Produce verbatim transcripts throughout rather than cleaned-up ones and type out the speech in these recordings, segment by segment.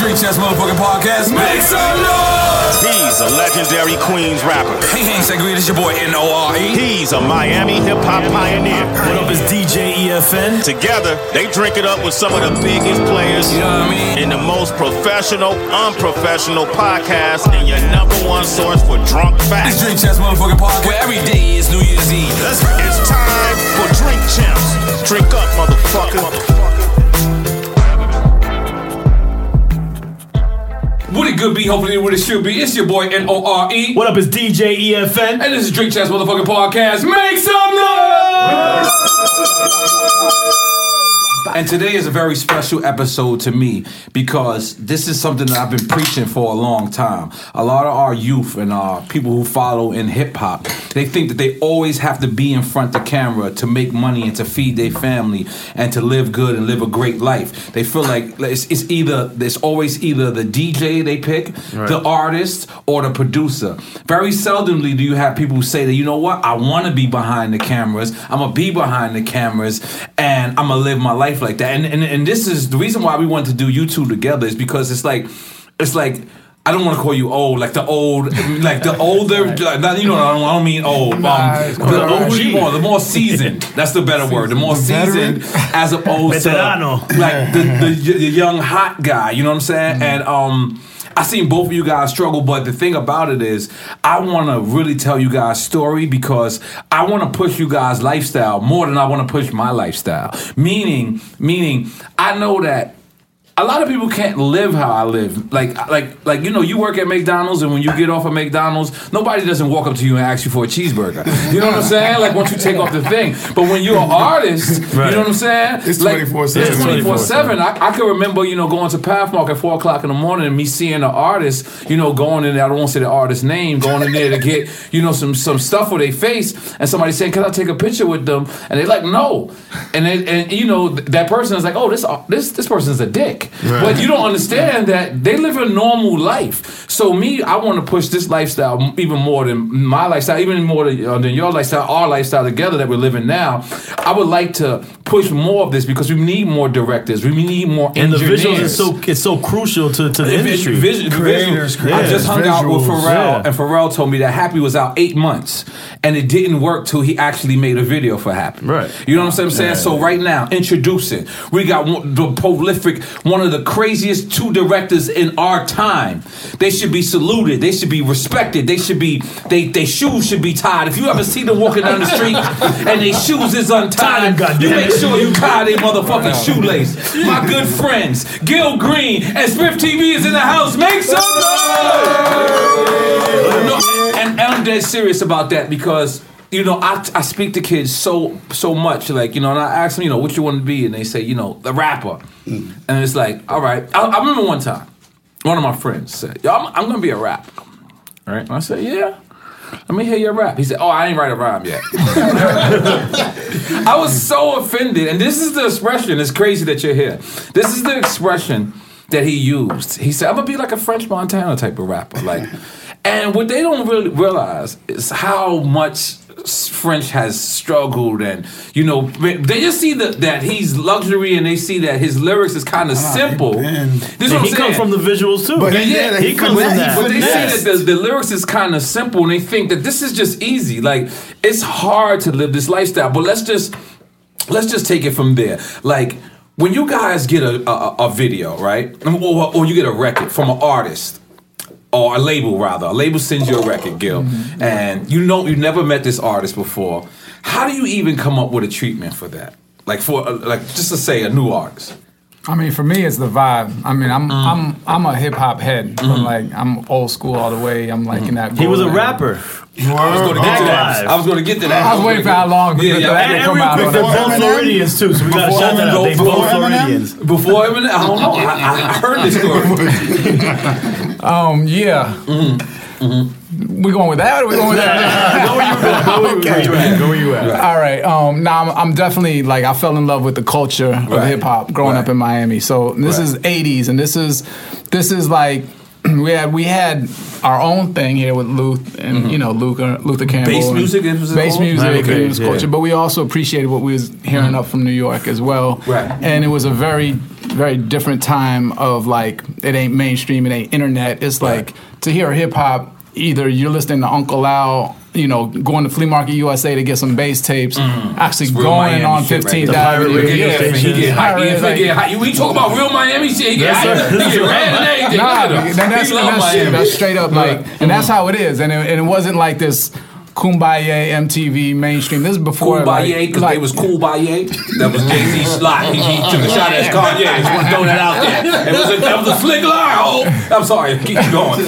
Street Chess Motherfucking Podcast. Make some noise! He's a legendary Queens rapper. Hey, Hank Segreed, it's your boy N O R E. He's a Miami hip-hop pioneer. What up, it's D J E F N. Together, they drink it up with some of the biggest players. You know what I mean? In the most professional, unprofessional podcast, and your number one source for drunk facts. It's Street Chess Motherfucking Podcast, where every day is New Year's Eve. Let's go. It's time for Drink Champs. Drink up, motherfucker. What it could be, hopefully what it should be. It's your boy N O R E. What up, it's D J E F N. And this is Drink Chess Motherfucking Podcast. Make some noise! And today is a very special episode to me because this is something that I've been preaching for a long time. A lot of our youth and uh, people who follow in hip-hop, they think that they always have to be in front of the camera to make money and to feed their family and to live good and live a great life. They feel like it's, it's either it's always either the D J they pick, right, the artist, or the producer. Very seldomly do you have people who say that, you know what, I want to be behind the cameras, I'm going to be behind the cameras, and I'm going to live my life like that. And, and and this is the reason why we wanted to do you two together, is because it's like, it's like, I don't want to call you old, like the old, like the older, like, not, you know, I don't, I don't mean old. Um, the older you are, the more seasoned. That's the better word. The more seasoned, as opposed to like the, the, the young hot guy. You know what I'm saying? Mm-hmm. And um. I seen both of you guys struggle, but the thing about it is I want to really tell you guys' story because I want to push you guys' lifestyle more than I want to push my lifestyle. Meaning, meaning, I know that a lot of people can't live how I live. Like, like, like you know, you work at McDonald's, and when you get off of McDonald's, nobody doesn't walk up to you and ask you for a cheeseburger. You know what I'm saying? Like, once you take off the thing. But when you're an artist, right, you know what I'm saying? It's like, twenty-four seven. It's twenty-four seven. I, I can remember, you know, going to Pathmark at four o'clock in the morning and me seeing an artist, you know, going in there, I don't want to say the artist's name, going in there to get, you know, some some stuff for their face, and somebody saying, can I take a picture with them? And they're like, no. And, they, and you know, that person is like, oh, this this this person's a dick. Right. But you don't understand that they live a normal life. So me, I want to push this lifestyle even more than my lifestyle, even more than, uh, than your lifestyle, our lifestyle together that we're living now. I would like to push more of this because we need more directors. We need more and engineers. And the visuals is so it's so crucial to, to the it, industry. Vision, creators, creators. I just hung visuals, out with Pharrell, yeah. and Pharrell told me that Happy was out eight months, and it didn't work till he actually made a video for Happy. Right. You know what I'm saying? Yeah. So right now, introducing, we got one, the prolific, one of the craziest two directors in our time. They should be saluted. They should be respected. They should be, they, they shoes should be tied. If you ever see them walking down the street and their shoes is untied, you make sure you tie their motherfucking shoelace. My good friends, Gil Green and Smith T V is in the house. Make some noise! No, and, and I'm dead serious about that because, you know, I, I speak to kids so so much, like, you know, and I ask them, you know, what you want to be, and they say, you know, the rapper. Mm. And it's like, all right. I, I remember one time, one of my friends said, yo, I'm, I'm going to be a rapper. All right? And I said, yeah. Let me hear your rap. He said, oh, I ain't write a rhyme yet. I was so offended, and this is the expression, it's crazy that you're here. This is the expression that he used. He said, I'm going to be like a French Montana type of rapper. Like, and what they don't really realize is how much French has struggled, and you know, they just see that that he's luxury, and they see that his lyrics is kind of simple. This is what I'm he saying. comes from the visuals too. But yeah, yeah, he, he comes from that. But they see that the, the lyrics is kind of simple, and they think that this is just easy. Like, it's hard to live this lifestyle. But let's just let's just take it from there. Like, when you guys get a a, a video, right, or, or you get a record from an artist. Or a label, rather. A label sends you a record, Gil. Mm-hmm. And you know you never met this artist before. How do you even come up with a treatment for that? Like, for, like just to say, a new artist. I mean, for me, it's the vibe. I mean, I'm mm. I'm I'm a hip hop head. Mm-hmm. I'm like I'm old school all the way. I'm like mm-hmm. in that. He was a rapper. I was going to get to that. I was going to get to that. I was waiting for how long. Yeah, yeah. And, and real quick, they're both Floridians too, so we got to shout that out. They both Floridians. Before Eminem, I don't know. I, I heard this story. um, yeah. Mm-hmm. Mm-hmm. We going with that, or we going with that? Go where you at. Go where okay. you at. Go where you at. All right. Um, now I'm, I'm definitely like I fell in love with the culture of right. hip hop growing right. up in Miami. So this right. is eighties, and this is this is like we had we had our own thing here with Luth and mm-hmm. you know Luther Luther Campbell. Bass music, it was bass music, okay, it was yeah. culture. But we also appreciated what we was hearing mm-hmm. up from New York as well. Right. And it was a very very different time of like it ain't mainstream, it ain't internet. It's like right. to hear hip hop. Either you're listening to Uncle Al, you know, going to Flea Market U S A to get some bass tapes, mm. actually going on fifteenth Avenue. He get hype. We talk about real Miami shit. He get hype. He get red and everything. Nah, that's, that's, that's straight up like, and that's how it is. And it, and it wasn't like this Kumbaya, M T V, mainstream. This is before Kumbaya, because like, like, it was Kumbaya. That was Jay-Z's slot. He, he took a shot at his Kanye. I just want to throw that out there. It was a, that was a slick line. Oh, I'm sorry. Keep going.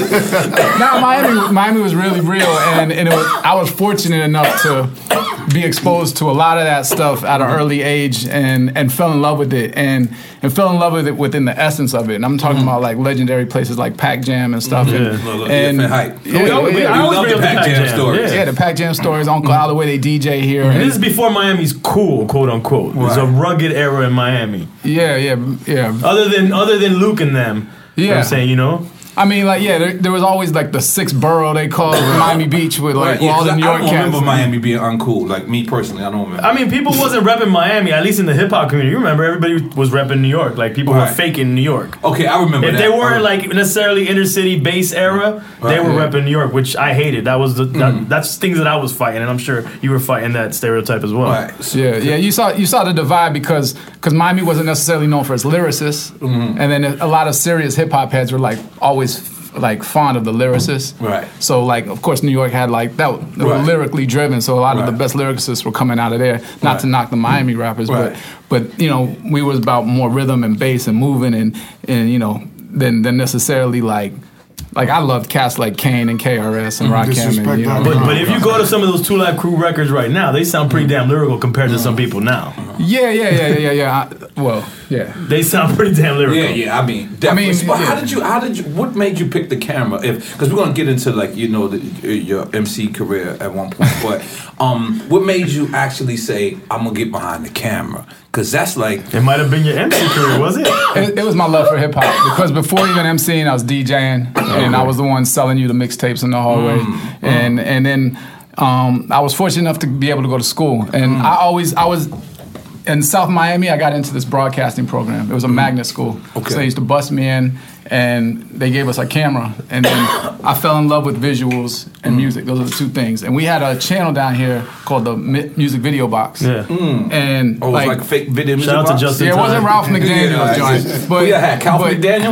No, Miami, Miami was really real, and, and it was, I was fortunate enough to be exposed to a lot of that stuff at an early age, and, and fell in love with it, and and fell in love with it within the essence of it. And I'm talking mm-hmm. about like legendary places like Pac Jam and stuff. Yeah. And, look, look, and, and hype. Yeah, yeah, we, yeah, I always love bring the up Pac Jam, Jam stories. Yeah. yeah, the Pac Jam stories. Uncle Al, the way they D J here. And and this is before Miami's cool, quote unquote. Right. It's a rugged era in Miami. Yeah, yeah, yeah. Other than other than Luke and them. Yeah, you know what I'm saying, you know. I mean, like, yeah, there, there was always like the sixth borough they called Miami Beach with like right, yeah, all the New York cats. I don't remember Miami being uncool. Like me personally, I don't remember. I mean, people wasn't repping Miami, at least in the hip hop community. You remember, everybody was repping New York. Like people right. were faking New York. Okay, I remember. If that. they weren't like necessarily inner city base era, right. they were yeah. repping New York, which I hated. That was the that, mm. that's things that I was fighting, and I'm sure you were fighting that stereotype as well. Right. So, yeah, yeah. You saw you saw the divide because because Miami wasn't necessarily known for its lyricists, mm-hmm. and then a lot of serious hip hop heads were like always. Like fond of the lyricists, right? So like, of course, New York had like that. They were right. lyrically driven, so a lot right. of the best lyricists were coming out of there. Not right. to knock the Miami rappers, right. but but you know, we was about more rhythm and bass and moving and and you know, than than necessarily like. Like I loved cats like Kane and K R S and mm-hmm. Rakim. And, you know, but, but if you go to some of those Two Live Crew records right now, they sound pretty damn lyrical compared to some people now. Yeah, yeah, yeah, yeah, yeah. I, well, yeah, they sound pretty damn lyrical. Yeah, yeah. I mean, definitely. I mean, but yeah. how did you? How did you? What made you pick the camera? If because we're gonna get into like you know the, your M C career at one point, but um, what made you actually say I'm gonna get behind the camera? Because that's like it might have been your M C career, was it? it? It was my love for hip hop. Because before even MCing, I was DJing, and I was the one selling you the mixtapes in the hallway, mm, and mm. and then um, I was fortunate enough to be able to go to school, and mm. I always I was. In South Miami, I got into this broadcasting program. It was a magnet school. Okay. So they used to bust me in, and they gave us a camera. And then I fell in love with visuals and mm. music. Those are the two things. And we had a channel down here called the Mi- Music Video Box. Yeah. Mm. And oh, it was like, like fake video music shout box? out to Justin Yeah, it Time. wasn't Ralph McDaniels joint. But we had Cal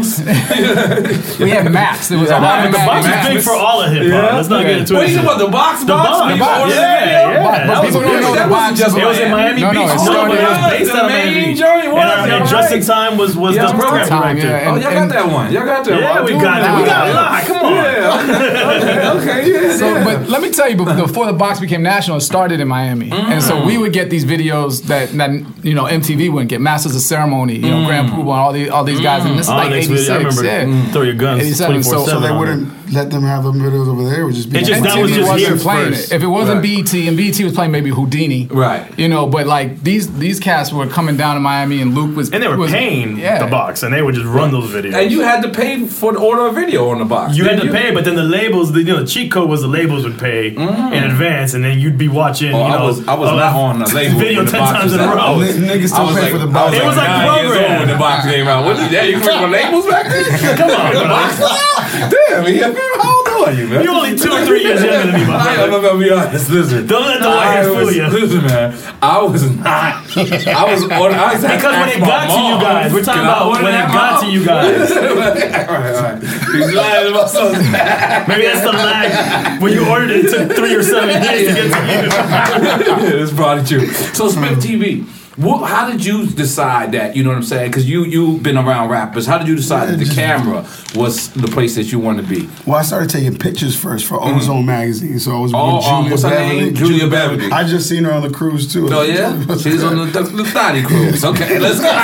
McDaniels. We had Max. It was yeah, a lot of The box Max. was big for all of hip hop. Yeah. Let's not Okay. get into what it. What you about the box? The box. box? The box. Yeah, yeah, yeah. But, but people don't know the box. It was in Miami no, Beach. No, no, no, it was based out of Miami Beach. And, and Justin Time was was the program director. Oh, y'all got that one. Y'all got that one. Yeah, we got it. We got a lot. Come on. Yeah. Okay. Yeah. So, but let me tell you, before the box became national, it started in Miami, mm. and so we would get these videos that, that you know M T V wouldn't get. Masters of Ceremony, you know, mm. Grand Poobah, and all these all these guys, and this is like eighty-six. I remember. Yeah. Mm. Throw your guns. eighty-seven. So, so they wouldn't let them have them videos over there. It would just be. It just, that was just wasn't playing first. it. If it wasn't right. B E T, and B E T was playing maybe Houdini, right? You know, but like these these cats were coming down to Miami, and Luke was and they were was, paying yeah. the box, and they would just run those videos. And you had to pay for the order of video on the box. You had to you? pay, but then the labels, the, you know, the cheat code was the labels would pay mm. in advance, and then you'd be watching. Oh, you know, I was I was uh, not on the label video ten times in a row. Niggas still pay like, for the box. It was like program when the box came out. What is that? You put the labels back then? Come on, the box. Damn, yeah. How old are you, man? You're only two or three years younger than me, my I'm gonna be honest. Listen, don't let the white hair fool you. Listen, man, I was not. I was on. I was because when it got to you guys, we're talking about when it got to you guys. All right, all right. He's lying about something. Maybe that's the lag. When you ordered it, it took three or seven years to get to you. Yeah, that's probably true. So, Smith T V. What, how did you decide that? You know what I'm saying? Because you you've been around rappers. How did you decide yeah, that the just, camera was the place that you wanted to be? Well, I started taking pictures first for mm. Ozone magazine. So I was oh, with Julia um, what's her Beverly. name? Julia, Julia Beverly. I just seen her on the cruise too. Oh yeah, she's on the, the, the Thotty cruise. Okay, let's go. No,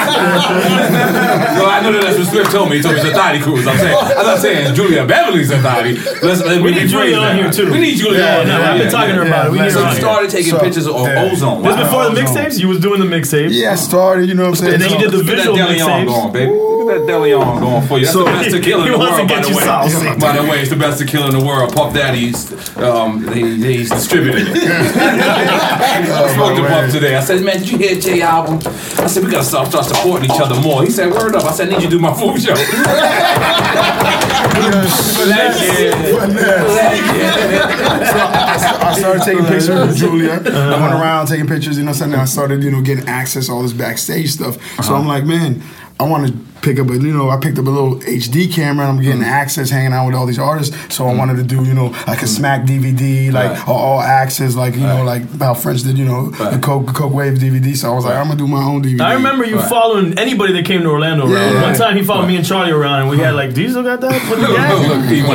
I know that that's what Swift told me. He told me it's a Thotty cruise. I'm saying, I'm not saying Julia Beverly's a Thotty. Let's let we need Julia on here too. We need Julia yeah, on here. I've been talking to her about it. We need so her you started taking so, pictures of yeah. Ozone. Was before the mixtapes? You was doing the mixtapes. Yeah, I started. You know what I'm saying? And then you did the visual mixtapes. Going, baby. Ooh, Look at that DeLeon going for you. That's So- the best tequila in He the wants to world, by get the you way. saucy. By the way, it's the best tequila in the world. Puff Daddy's, um, they, he's distributing it. I spoke to Puff today. I said, man, did you hear Jay album? I said, we gotta start, start supporting each other more. He said, word up. I said, I need you to do my food show. I started taking pictures with Julia. I went around taking pictures, you know what I'm saying? I started, you know, getting access to all this backstage stuff. So I'm like, man, I want to pick up a, you know, I picked up a little H D camera and I'm getting access, hanging out with all these artists. So I wanted to do, you know, like a Smack D V D, like Right. all, all access, like, you know, like how French did, you know, the Right. Coke, Coke Wave D V D. So I was like, I'm going to do my own D V D. I remember you Right. following anybody that came to Orlando around. Yeah. One time he followed me and Charlie around, and we had like, do you still got that? Put the gas? Look, he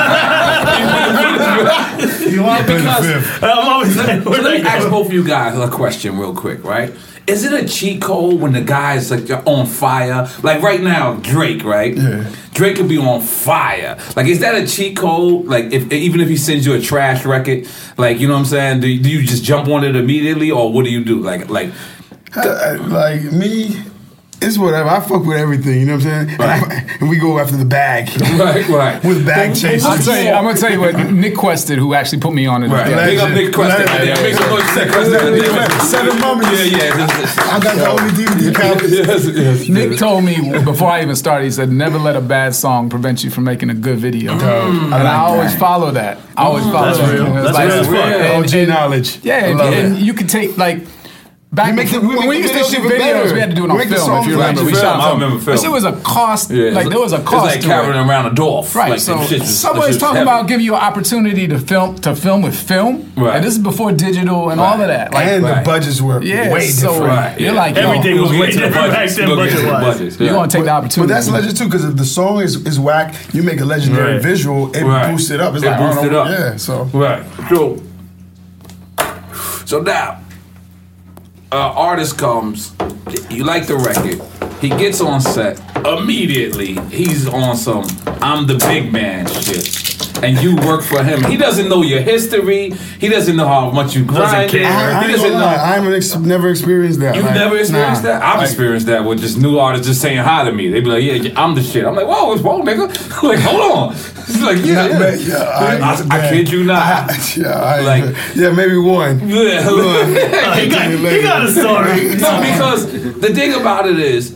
wanted- You want Because- I'm always like, So let me ask both of you guys a question real quick, right? Is it a cheat code when the guy's like on fire? Like right now, Drake, right? Yeah. Drake could be on fire. Like, is that a cheat code? Like, if even if he sends you a trash record, like, you know what I'm saying? Do, do you just jump on it immediately, or what do you do? Like, like, Uh, like me, it's whatever. I fuck with everything, you know what I'm saying? Right. And, I, and we go after the bag. right, right. With bag chasers. I'll tell you, I'm gonna tell you what Nick quested, who actually put me on it. Right. Yeah. Big up Nick Queston. Legend. Yeah, make some noise for Nick Queston. Seven Mummies. Yeah, yeah. I got the only D V D account. Yes, yes. Nick told me before I even started, he said, never let a bad song prevent you from making a good video. I and like I always that. follow that. I always follow That's that. real. And it's That's real as fuck. and- O G and- knowledge. Yeah, I and, love and it. you could take, like, back We make the- we when we make used the to shoot videos even videos, better. we had to do it We on make the film, if songs you like remember. We film. shot I remember film. But shit was a cost, Yeah, like, there was a It's cost like to carrying it. around a Dolph. Right, Like, so them shits was- somebody's them shits talking heavy. about giving you an opportunity to film to film with film, Right. and this is before digital and all of that. Like, And Right. the budgets were yeah, way so different. Right, you're yeah. like, yo, Everything was We'll way get to the different back budgets. then, We'll get to the budget-wise. budgets. you're Yeah. gonna take the But opportunity. that's legend too, because if the song is, is whack, you make a legendary Right. visual, it Right. boosts it up. It's It like, boosts oh, it no, up. yeah, so. Right. So, so now, uh, artist comes, you like the record, he gets on set, immediately he's on some I'm the big man shit. And you work for him. He doesn't know your history. He doesn't know how much you grind. care. I, I He ain't doesn't gonna know. lie, I haven't ex- never experienced that. You've Like, never experienced nah. that? I've Like, experienced that with just new artists just saying hi to me. They be like, yeah, I'm the shit. I'm like, whoa, what's wrong, nigga? Like, hold on. It's like, yeah, Not yeah. bad, yeah, I, I, man. kid you not. I, yeah, I, Like- yeah, maybe one. Yeah. he, got, he got a story. No, because the thing about it is,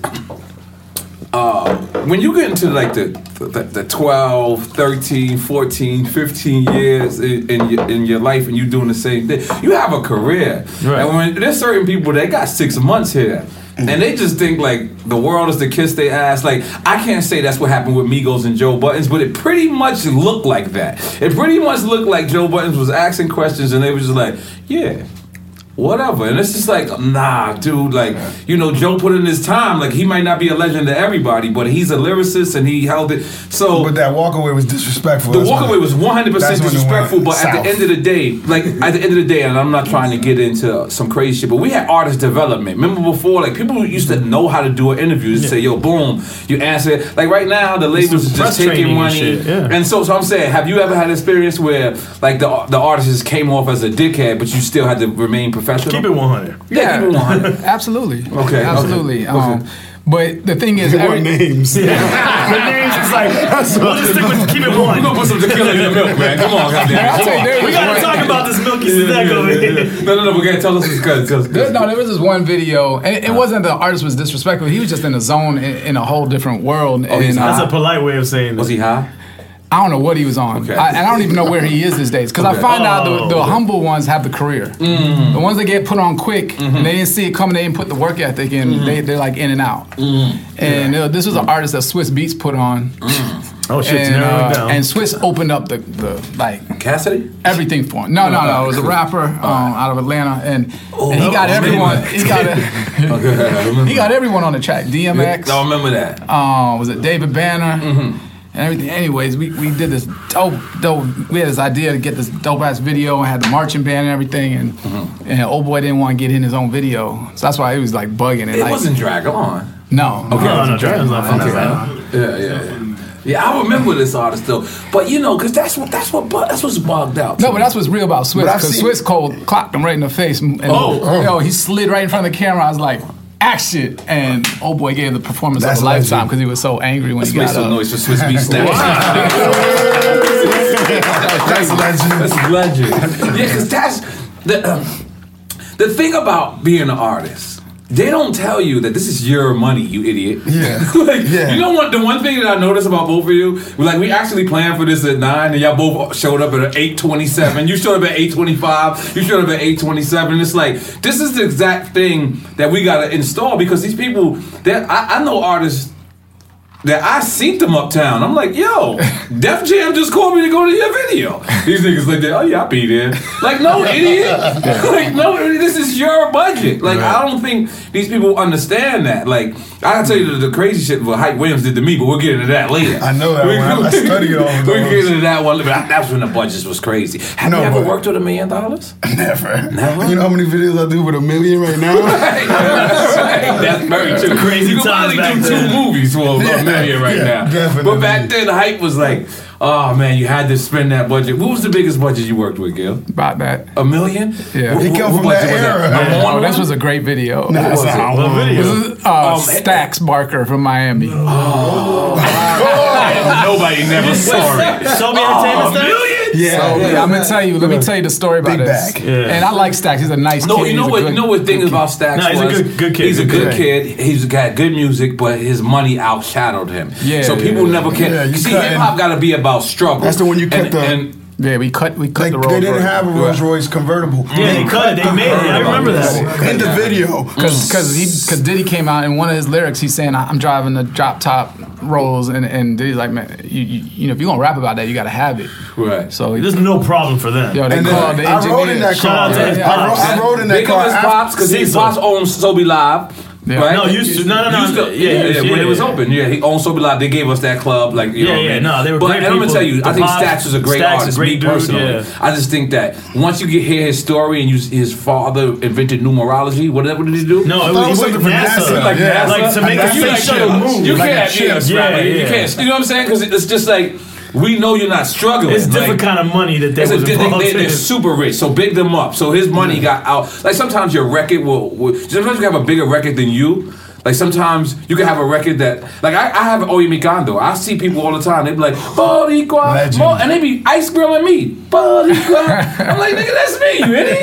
uh, when you get into like the, the the twelve, thirteen, fourteen, fifteen years in, in, your, in your life and you doing the same thing, you have a career. Right. And when there's certain people that got six months here, and they just think like the world is to kiss their ass. Like, I can't say that's what happened with Migos and Joe Buttons, but it pretty much looked like that. It pretty much looked like Joe Buttons was asking questions and they was just like, yeah, whatever. And it's just like, nah, dude, like, you know, Joe put in his time. Like, he might not be a legend to everybody, but he's a lyricist and he held it. So But that walkaway was disrespectful. the That's walkaway when- was one hundred percent that's when it disrespectful, went but at south. the end of the day, like, at the end of the day, and I'm not trying to get into some crazy shit, but we had artist development. Remember before, like, people used to know how to do an interview. Just say, yo, boom, you answer it. Like, right now, the labels is press just taking training and money. shit, yeah. And so, so I'm saying, have you ever had an experience where, like, the, the artist just came off as a dickhead, but you still had to remain professional? Keep it one hundred. Yeah, keep it one hundred. Absolutely. Okay, Absolutely. okay, Um, okay. But the thing is, What every, names? The names is like, we'll just stick with keep it We're one. gonna put some tequila in your milk, man. Come on, goddamn. I'll Come tell you, on. there We was gotta one- talk about this milky snack over here. No, no, no. We gotta tell us this because There, no, there was this one video, and it, it wasn't the artist was disrespectful. He was just in a zone in, in a whole different world. Oh, he's and, high? That's a polite way of saying was this. he high? I don't know what he was on, Okay. I, and I don't even know where he is these days. Because I Okay. find out the, the Oh. humble ones have the career. Mm. The ones that get put on quick and they didn't see it coming, they didn't put the work ethic in. Mm-hmm. They they're like in and out. Mm. And uh, this was an artist that Swiss Beats put on, Oh shit, and, narrowing uh, down. and Swiss opened up the, the like Cassidy? everything for him. No, no, no. It was a rapper um, out of Atlanta, and, and he got oh, everyone. He got a, Okay. he got everyone on the track. D M X. I remember that. Um, was it David Banner? Mm-hmm. And everything. Anyways, we, we did this dope, dope. We had this idea to get this dope ass video and had the marching band and everything. And Mm-hmm. and old boy didn't want to get in his own video, so that's why he was like bugging. And It like, wasn't Drag On. no. Okay. no, no, Dragon's not from Okay. that. Yeah, yeah, yeah. Yeah, I remember this artist though, but you know, cause that's what that's what bu- that's what's bugged out. to No, but me. that's what's real about Swiss. But I've Because seen- Swiss cold clocked him right in the face. And, Oh. yo, he slid right in front of the camera. I was like, action, and oh boy gave the performance That's of a lifetime legend. because he was so angry when Let's he make got some up. noise for Swiss Beat Snacks. That's legend. That's legend. Yeah, because that's the um, the thing about being an artist. They don't tell you that this is your money, you idiot. Yeah. like, Yeah. You know what? The one thing that I noticed about both of you, we're like, we actually planned for this at nine, and y'all both showed up at eight twenty-seven. You showed up at eight twenty-five. You showed up at eight twenty-seven. And it's like, this is the exact thing that we got to install because these people, that I, I know artists that I seen them uptown. I'm like, yo, Def Jam just called me to go to your video. These niggas like, oh yeah, I'll be there. Like, no, idiot. Like, no, this is your budget. Like, I don't think these people understand that. Like, I gotta tell you the, the crazy shit what Hype Williams did to me, but we'll get into that later. I know that We- one. I studied all of We'll those. get into that one later. But that's when the budgets was crazy. Have No, you ever but- worked with a million dollars? Never. Never? You know how many videos I do with a million right now? That's very true. Crazy You could times probably back do then. two movies for a Yeah, million right yeah, now. definitely. But back then, Hype was like, oh man, you had to spend that budget. What was the biggest budget you worked with, Gil? About that. A million? Yeah. What- He come what from budget that was era. Number Yeah. one Oh, this one? was a great video. Nah, was that's it? not What one. video? This is uh, Um, Stax Barker from Miami. Nobody never saw it. Sobe Oh, Entertainment stuff? million? Yeah. So, yeah, I'm gonna tell you. Let me tell you the story about Big this. bag. Yeah. And I like Stax. He's a nice No, kid. you know He's a what? good- You know what thing about Stax No, he's a was? good- good kid. He's a Good good kid. kid. He's got good music, but his money outshadowed him. Yeah, So people yeah, never can. yeah, you See, couldn't- hip hop got to be about struggle. That's the one you And- kept the- and Yeah, we cut. We cut Like, the Rolls they didn't Royce. have a Rolls Royce convertible. Yeah, they cut it. They made it. I remember that. In the video. Because he because Diddy came out in one of his lyrics, he's saying, "I'm driving the drop top Rolls," and and Diddy's like, "Man, you, you, you know, if you're gonna rap about that, you gotta have it." Right. So he, There's no problem for them. yo, they And called the then I engineer. rode in that Shout car. out to his I, rode, pops. I rode in that Big car. up his after- pops because his Cecil. pops owns Sobe Live. Yeah. Right? No, used to. No, no, no. Used to, Yeah, yeah, yeah, used to, when yeah, it was yeah. open, yeah, he owned Sobe Live. They gave us that club, like you Yeah, know. what I yeah, mean? no, they were But great and I'm gonna people. tell you, I The think Pops- Stax was a great Stax, artist. great me dude, personally, yeah. I just think that once you get hear his story and you, his father invented numerology. What, what did he do? No, it thought was, it he was went something for NASA. NASA. Like, Yeah. like to make A a NASA space shuttle ship. move. You Like can't, a ship. yeah, Yeah, right, You yeah. can't. You know what I'm saying? Because it's just like we know you're not struggling. It's different Like, kind of money that they It's a, was they, involved they, in. they're super rich, so big them up. So his money got out. Like sometimes your record will, will. Sometimes you have a bigger record than you. Like sometimes you can have a record that, like I, I have Oye Mi Kondo. I see people all the time. They be like, Boricua, Legend. Bo-" and they be ice grilling me. Boricua. I'm like, nigga, that's me, you idiot.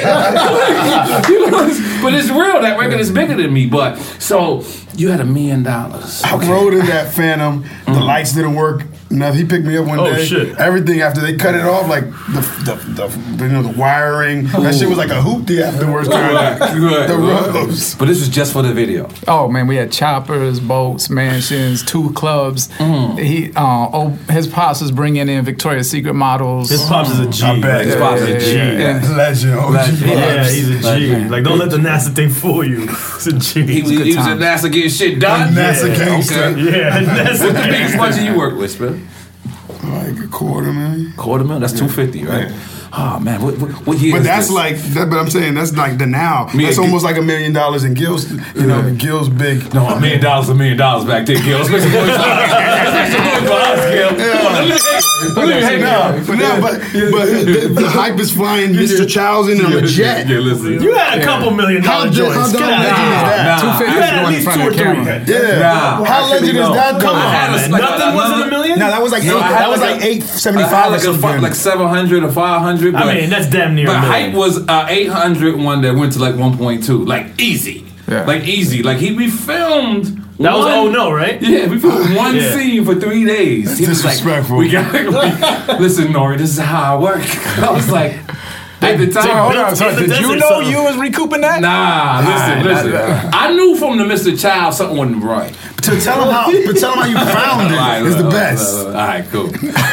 You know, it's- but it's real. That record is bigger than me. But so you had a million dollars. I rode in that Phantom. The lights didn't work. Nothing. He picked me up one Oh, day. shit. Everything after they cut it off, like the the, the, the you know the wiring. That shit was like a hoopty afterwards. Right, right, The right. rubs. But this was just for the video. Oh man, we had choppers, boats, mansions, two clubs. Mm. He, uh, oh, his pops was bringing in Victoria's Secret models. His pops is a G. I bet. His Yeah, pops yeah, is a G. yeah, yeah. And- Legend. O G Legend. Yeah, vibes. he's a G. Legend. Like, don't let the NASA thing fool you. It's a G. He, was- he was at times. NASA getting shit done. NASA Yeah, gangster. okay. yeah, that's What's the biggest budget you work with, Spin? Like a quarter million. Quarter mil? That's two fifty, right? Oh man, what, what, what year But is that's this? like that. But I'm saying that's like the now. Me That's and- almost like a million dollars in Gil's. You know, Yeah. Gil's big. No, a million dollars, a million dollars back then, Gil. Let's make some noise for us. Let's make some noise for us, Gil. Come on, let me hang- let me hang No, out. but no, but, but the, the hype is flying Mister Charles in on a jet. Yeah, listen. You had a couple million How dollar di- joints. how Get dumb out of legend is here. that? Nah, two fifty You had going at in least front two of or the three. camera. Yeah. Nah, How actually, legend is no. that? Come I on, had a- man. like, Nothing wasn't a another- million? No, that was like No, eight, I had that was like like a- eight I seventy had five or like, a, fi- something. like seven hundred or five hundred. I mean, that's damn near But a Hype million. was uh, eight hundred one that went to like one point two. Like easy. Yeah. Like easy. Like he we filmed. That was one- Oh No, right? Yeah, we filmed one Yeah. scene for three days. That's He was like, disrespectful. we got, we, listen, Nori, this is how I work. I was like, at the time, They Hold built on, so in the did you desert, know so- you was recouping that? Nah, listen, listen. I knew from the Mister Child something wasn't right. to tell him how, to tell him how you found it All right, is the look, best. look, look, All right, cool.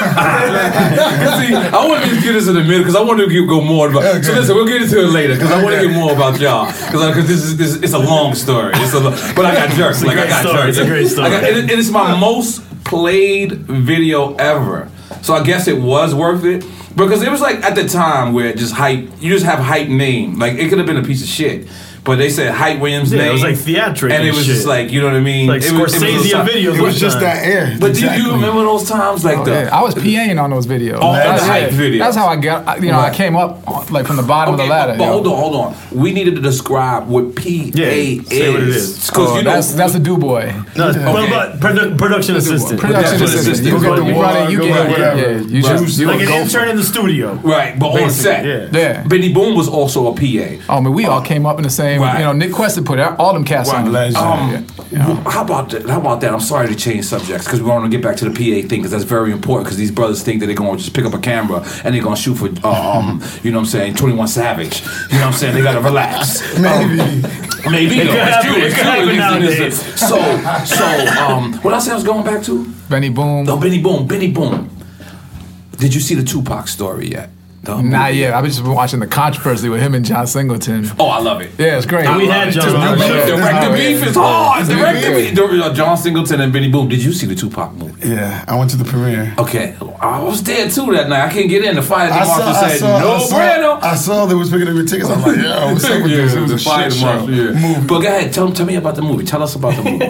See, I want to get this in a minute because I want to get, go more about. So listen, we'll get into it later because I want to get more about y'all because this is this, it's a long story. It's a, lo- but I got jerks. Like I great got story. jerks. It's a great story. I got- it- it is my most played video ever. So I guess it was worth it. Because it was like at the time where just hype, you just have hype name. Like it could have been a piece of shit. but they said Hype Williams' Yeah, name. it was like theatric and and it was shit. just like, you know what I mean? Like it was, Scorsese it was a- videos. It was just time. that air. But exactly. do you remember those times? Like Oh, the. yeah. I was PAing on those videos. Oh, That's, the hype yeah. videos. That's how I got. I- You know, Right. I came up uh, like from the bottom Okay, of the ladder. but, but yo. hold on, hold on. We needed to describe what P A Yeah, is. say what it is. Because Oh, you know, that's that's a do boy. No, Okay. but, but produ- production assistant. Production Production assistant. assistant. You Go get the get the water. You water, get go whatever. yeah. You Right. just you like a an gopher. intern in the studio. right, but on Basically, set. yeah. Yeah. Benny Boom was also a P A. Oh, I mean, we all came up in the same. Right. You know, Nick Quested put all them cats Right. on. Legend. Um, Yeah. How about that? How about that? I'm sorry to change subjects because we want to get back to the P A thing because that's very important because these brothers think that they're going to just pick up a camera and they're going to shoot for, uh, um, you know what I'm saying, twenty-one Savage. You know what I'm saying? They got to relax. Maybe. Um, maybe. It though. could It's happen- true. it It's could true. happen It's- it's- nowadays. it's- So, so, um, what I said I was going back to? Benny Boom. Oh, Benny Boom. Benny Boom. Did you see the Tupac story yet? The Not movie? yet. I've just been watching the controversy with him and John Singleton. Oh, I love it. Yeah, it's great. I we love had it. John- Just John- direct John- direct the John- beef is hard. John- Direct the John- beef. The- uh, John Singleton and Benny Boom. Did you see the Tupac movie? Yeah, I went to the premiere. Okay, I was there too that night. I couldn't get in. The fire I saw, marshal I said saw, no I saw, bueno. I saw they was picking up your tickets. I'm like, yo, what's up with this? It was the a fire shit show. marshal. Yeah. Movie. But go ahead, tell, tell me about the movie. Tell us about the movie.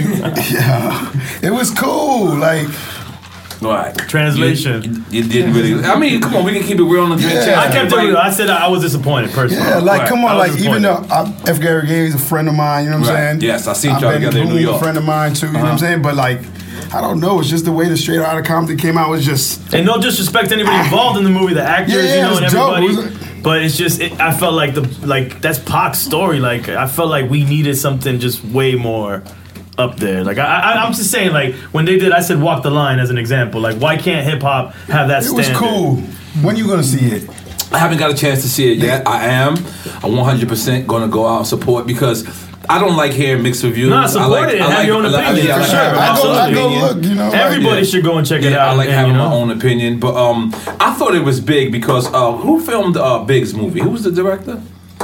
Yeah, it was cool. Like, Right. Translation. You, you didn't really. I mean, come on, we can keep it real on the drink Yeah. chat. I kept it Everybody- real. I said I was disappointed personally. yeah, like, Right. come I on, was like, even though disappointed. I, F. Gary Gay is a friend of mine, you know what I'm Right. saying? Yes, I seen I've y'all been together in New Boom, York. a friend of mine too, you know what I'm saying? But like, I don't know, it's just the way the Straight Outta Compton came out was just. And no disrespect to anybody involved in the movie, the actors, Yeah, you know, and it's dope. everybody. It was But it's just, it, I felt like the like that's Pac's story. Like I felt like we needed something just way more up there. Like I, I, I'm just saying, like when they did, I said "Walk the Line" as an example. Like why can't hip hop have that? It was standard? cool. When you gonna see it? I haven't got a chance to see it yet. I am. I'm one hundred percent going to go out and support because I don't like hearing mixed reviews. No, support I like, it. I Have like, your own I like- opinion, yeah, I for like sure. having my I go, own I go opinion. look, you know. like, Everybody Yeah. should go and check it Yeah, out. I like and, having you know, my own opinion, but um, I thought it was big because uh, who filmed uh, Big's movie? Who was the director?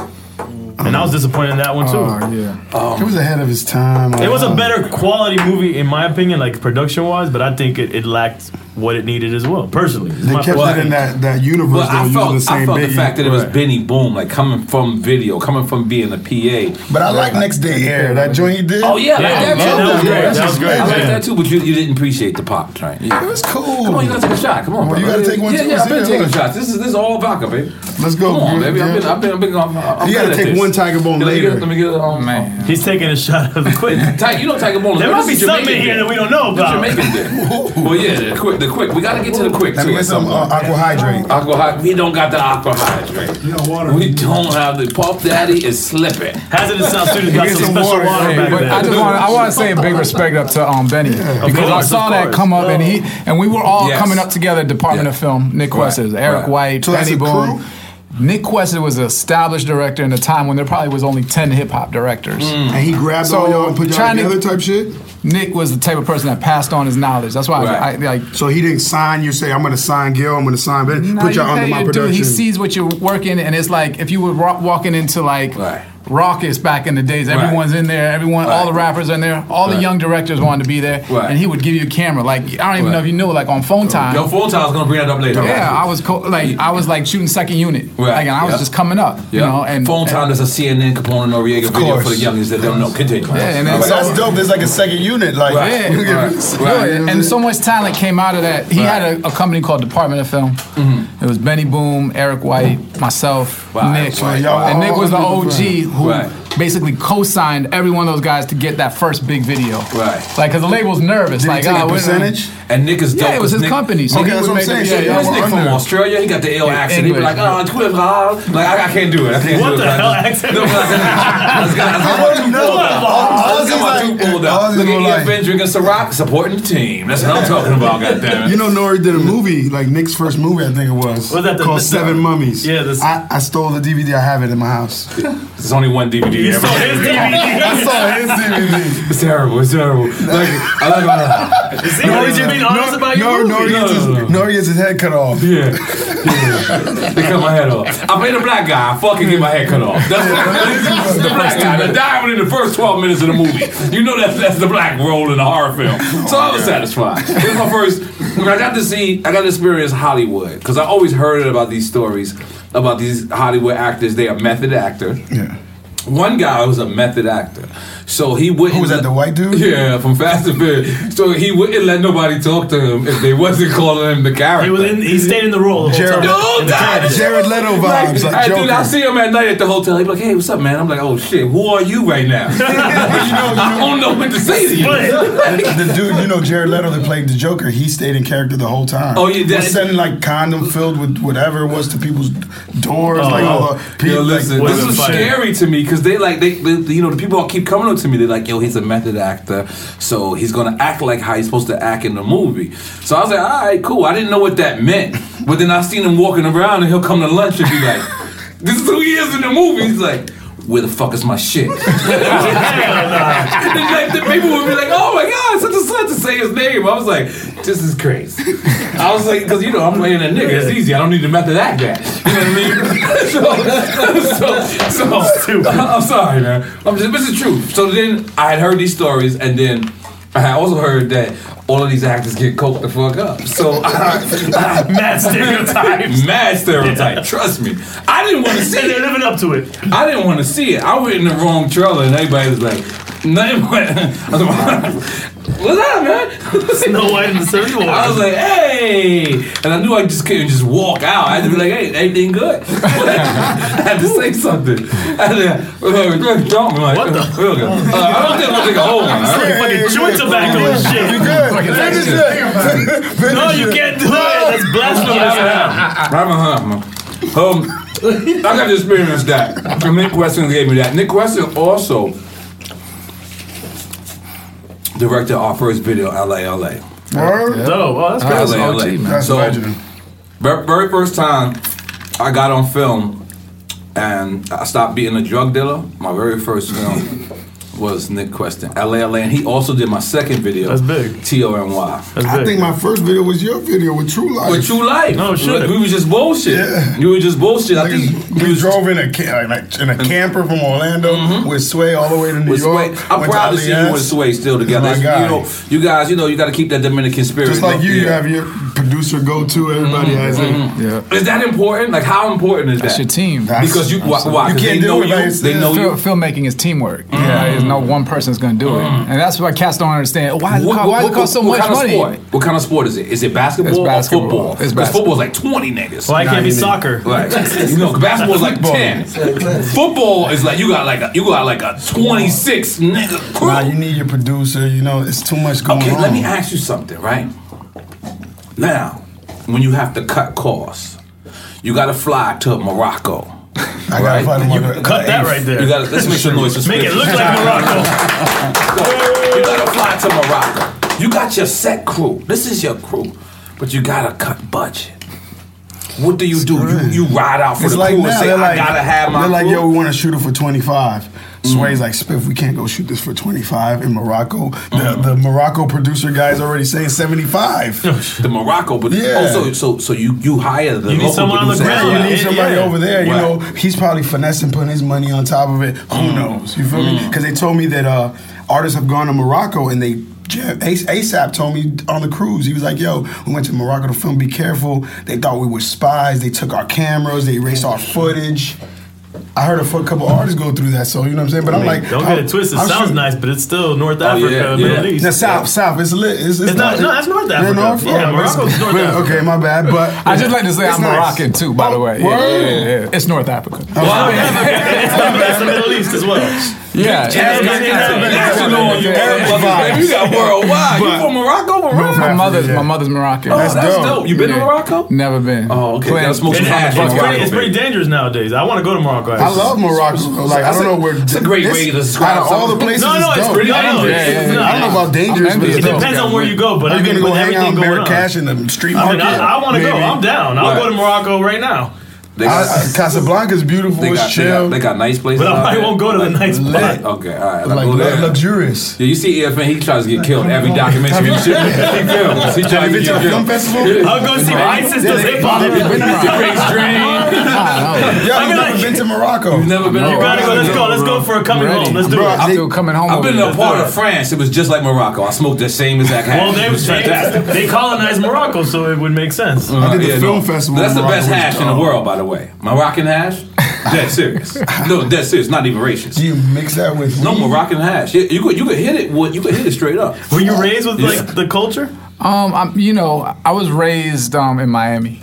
And I was disappointed in that one too. Oh yeah. It was ahead of his time. It was a Uh, better quality movie, in my opinion, like production wise, but I think it, it lacked what it needed as well, personally. It's They my kept Well, it in that, that universe. But they I were felt, using the same I felt the Biggie. fact that it was Right. Benny Boom, like coming from video, coming from being a P A. But I like Next Day Air. That joint he did. Oh yeah, I Yeah, like that, yeah, too. that was great. That's That was just great. I like Yeah. that too, but you, you didn't appreciate the pop train. Yeah. It was cool. Come on, you gotta take a shot. Come on, Well, bro. you gotta take one Yeah, too. yeah, I've been See, taking look. shots. This is this is all vodka, baby. Let's go. Come on, Yeah, baby. I've yeah. been, I've been, I've been. I'm, I'm You good gotta at take this. one Tiger Bone Let me later. get- Let me get it. Um, Man. He's taking a shot of the quick. Tiger, you know Tiger Bone. There This might be is something Jamaican in here dick. that we don't know This about. Jamaican dick. Well, yeah, the quick, the quick. We gotta get to the quick Let too. me get at some point. uh, aqua hydrate. Aqua hy- We don't got the aqua hydrate. You know, water. We don't have the Puff Daddy is slipping. Hazardous Sound Studios got Get some some special water. water Hey, back but there. I just want I want to say a big respect up to um Benny because I course, saw of that course. come up and he and we were all Yes. coming up together. Department Yeah. of Film, Nick Right. Quested, Eric Right. White, So that's Benny a Boone. crew? Nick Quested was an established director in a time when there probably was only ten hip hop directors. And he grabbed So, all y'all and put y'all trying to- together type shit? Nick was the type of person that passed on his knowledge. That's why I, I Right. like. So he didn't sign you, say, I'm going to sign Gil, I'm going to sign Ben, Nah, put you y'all under pay my your dude. production. He sees what you're working, and it's like if you were ro- walking into like Right. Raucous back in the days. Right. Everyone's in there. Everyone, all the Right. rappers are in there. All Right. the young directors wanted to be there, Right. and he would give you a camera. Like I don't even Right. know if you knew, like on phone time. Yo, phone time's gonna bring that up later. Yeah, I was co- like I was like shooting second unit, Right. like and I was Yeah. just coming up, you Yeah. know. And phone and- time is a C N N Capone Noriega video course. for the youngins that don't know. Continue. Yeah, and then But so- that's dope. There's like a second unit. Like, Right. Yeah, you get- Right. Yeah, Right. and so much talent came out of that. He Right. had a, a company called Department of Film. It was Benny Boom, Eric White, myself, Wow. Nick, Right. Y'all and Nick was the all O G who Right. basically co-signed every one of those guys to get that first big video. Right. Like, cause the label's nervous. Did like, he take oh, a we're- percentage? And Nick is dope. Yeah, it was 'cause his Nick, company. So Okay, he that's would what I'm make saying. it. So Yeah, y'all yeah. This were Nick from under. Australia, he got the ill Yeah, accent. He be English. like, oh, Twitter, like I, I can't do it. I can't What do the it. hell I accent? No, I got, I got, I got my two No, pulled up. I Ozzy's got my like- two pulled up. Ozzy's Look more at like- E F N drinking Ciroc, supporting the team. That's what I'm talking about, goddammit. You know, Nori did a movie, like Nick's first movie, I think it was, Was that the- called the- Seven Mummies. Yeah, this- I, I stole the D V D. I have it in my house. There's only one D V D. You ever. saw his D V D. I saw his D V D. It's terrible. It's terrible. Like, I like uh, See, no, you being honest about your No, movie. Nori gets, his, No, no, no. Nori gets his head cut off. yeah. yeah. They cut my head off. I played a black guy. I fucking get my head cut off. That's what, the black guy that died within the first twelve minutes of the movie. You know that's that's the black role in a horror film. So I was satisfied. It was my first. When I got to see, I got to experience Hollywood because I always heard about these stories about these Hollywood actors. They are method actors. Yeah. one guy was a method actor. So he wouldn't. Who was that, the white dude? Yeah, from Fast and Furious. So he wouldn't let nobody talk to him if they wasn't calling him the character. He was in. He stayed in the role. The whole Jared, time. No, In the God. character. Jared Leto vibes, like, I, Joker. dude, I see him at night at the hotel. He's like, "Hey, what's up, man?" I'm like, "Oh shit, who are you right now?" you know, I don't know what to say to you. the, the dude, you know, Jared Leto that played the Joker, he stayed in character the whole time. Oh, yeah, They're that- sending like condom filled with whatever it was to people's doors, like all the people. Yo, listen, like, this was is a fight. scary to me because they like they, they, you know, the people all keep coming up to me. They're like, "Yo, he's a method actor, so he's gonna act like how he's supposed to act in the movie." So I was like, "All right, cool." I didn't know what that meant, but then I seen him walking around, and he'll come to lunch and be like, "This is who he is in the movie." He's like, "Where the fuck is my shit?" And like, the people would be like, "Oh my god, such and such," to say his name. I was like, "This is crazy." I was like, because you know I'm playing a nigga. It's easy. I don't need to method act that. You know what I mean? so, so, so I'm sorry, man. I'm just, this is true. So then I had heard these stories, and then I had also heard that all of these actors get coked the fuck up. So I, I, Mad stereotypes. mad stereotype. Trust me, I didn't want to see And they're it. living up to it. I didn't want to see it. I went in the wrong trailer, and everybody was like, "Nothing." I was like, "What's that, man?" Snow White and the Seven Dwarfs. I was like, "Hey," and I knew I just couldn't just walk out. I had to be like, "Hey, everything good?" I had to say something. I had to, I'm like, What the? Real good. Uh, I don't think I'm gonna take a whole one. all right? fucking chewing tobacco and shit. You good? Finish it. Finish No, you it. can't do it. That's blasphemous. I'm a hump. Um, I got to experience that. And Nick Weston gave me that. Nick Weston also directed our first video, L A L A. Word? No, oh, that's That's crazy. L A L A. O G, man. That's So, legend. Very, very first time I got on film and I stopped being a drug dealer, my very first film was Nick Queston, L A L A, and he also did my second video, That's big. T O N Y. That's I big. think my first video was your video with True Life. With True Life. No shit. We was just bullshit. Yeah. You were just bullshit. I Niggas- think we was drove in a ca- like, in a camper from Orlando with Sway all the way to New with York. Sway. I'm went proud to see you Alias. and Sway still together. My You guy. know, you guys, you know, you got to keep that Dominican spirit. Just like you, you Yeah. have your producer go to. Everybody has it. Yeah. Is that important? Like, how important is That's that? your team. That's- Because you, why? why? You 'Cause can't they do know it by you. yourself. They know Fil- you. filmmaking is teamwork. Yeah, there's no one person's gonna do it, and that's why cats don't understand. Why, What, why, what, why what, it cost so what much kind money? of sport? What kind of sport is it? Is it basketball, It's basketball. or football? It's Because basketball. football's like twenty niggas. Why it can't be Nah, you soccer? Like, you know, basketball's like ten. Football is like you got like a you got like a twenty-six nigga crew. Nah, you need your producer. You know, it's too much going Okay, on. let me ask you something, right? Now, when you have to cut costs, you got to fly to Morocco. I gotta right? find You- another- Cut that right there. You got to let's make some noise. Make it look like Morocco. You got to fly to Morocco. You got your set crew. This is your crew, but you got to cut budget. What do you do? You you ride out for It's the like crew and now, say, they're "I like, gotta have my they're like, crew." yo, we want to shoot it for twenty-five. Sway's like, Spiff, we can't go shoot this for twenty-five in Morocco. The, the Morocco producer guy's already saying seventy-five. the Morocco, but Yeah. oh, so so so you you hire the You need local someone on the producer. ground. You Yeah, need somebody yeah. over there. You Right. know, he's probably finessing, putting his money on top of it. Who knows? You feel me? Because they told me that uh, artists have gone to Morocco and they. ASAP told me on the cruise, he was like, yo, we went to Morocco to film, be careful. They thought we were spies. They took our cameras. They erased our footage. I heard a f- couple artists go through that, so you know what I'm saying? But I'm like, Don't how- get it twisted. I'm Sounds sure- nice, but it's still North Oh, Africa, yeah, Middle yeah. East. The South, South, it's lit. It's, it's, It's not- no, that's North Yeah, Africa. North? Yeah, Oh, it's- Morocco's North yeah, Africa. Okay, my bad, but I just like to say it's I'm nice. Moroccan too, by the way. Yeah, Word. yeah, yeah, yeah. It's North Africa. It's North Africa. It's the- It's the Middle East as well. Yeah. International on you, motherfucker. You got worldwide. You from Morocco? Morocco? My mother's Yeah. my mother's Moroccan. Oh, that's dope. dope. You been to Yeah. Morocco? Never been. Oh, okay. Plan- Gotta smoke some And hash it's, in it's, Morocco, pretty, it's pretty baby. dangerous nowadays. I want to go to Morocco. I Actually. love Morocco. Like, I That's don't a- know where. it's a great way to describe Out of all the something. places, No, no, it's dope. pretty No, no, dangerous. yeah, yeah, It's yeah. not- I don't know about dangerous, I'm but it's It dope. depends on where you go, but Are I you mean, gonna go with hang out everything in going on. Marrakesh in the street I market? mean, I, I want to go. Maybe. I'm down. I'll Right. go to Morocco right now. They I, got, I, Casablanca's beautiful. they It's got, they chill. got, they got nice places. But I out probably there. won't go to the nice spot. Lit. Okay, all right. like I'll go there. lu- luxurious. Yeah, you see E F N, he tries to get killed every documentary and shit. He films. He tries Have to you been to get a film killed. festival? I'll go see ISIS does hip hop. He brings dream. Yo, I you've mean, never like- been to Morocco? You've never been You to gotta go. Let's go. Let's go for a coming Ready. home. Let's do Bro, it. I'm still coming home. I've been over to a here. part of France. It was just like Morocco. I smoked the same exact hash. Well, they, It was they, fantastic. they colonized Morocco, so it would make sense. I did the Yeah, film no. festival That's in the best Morocco. hash in the world, by the way. Moroccan hash. I Dead serious. No, dead serious. Not even racist. Do you mix that with No weed? Moroccan hash. Yeah, you could you could hit it. with- You could hit it straight up. Were you raised with Yeah. like the culture? Um, I'm, you know, I was raised um, in Miami.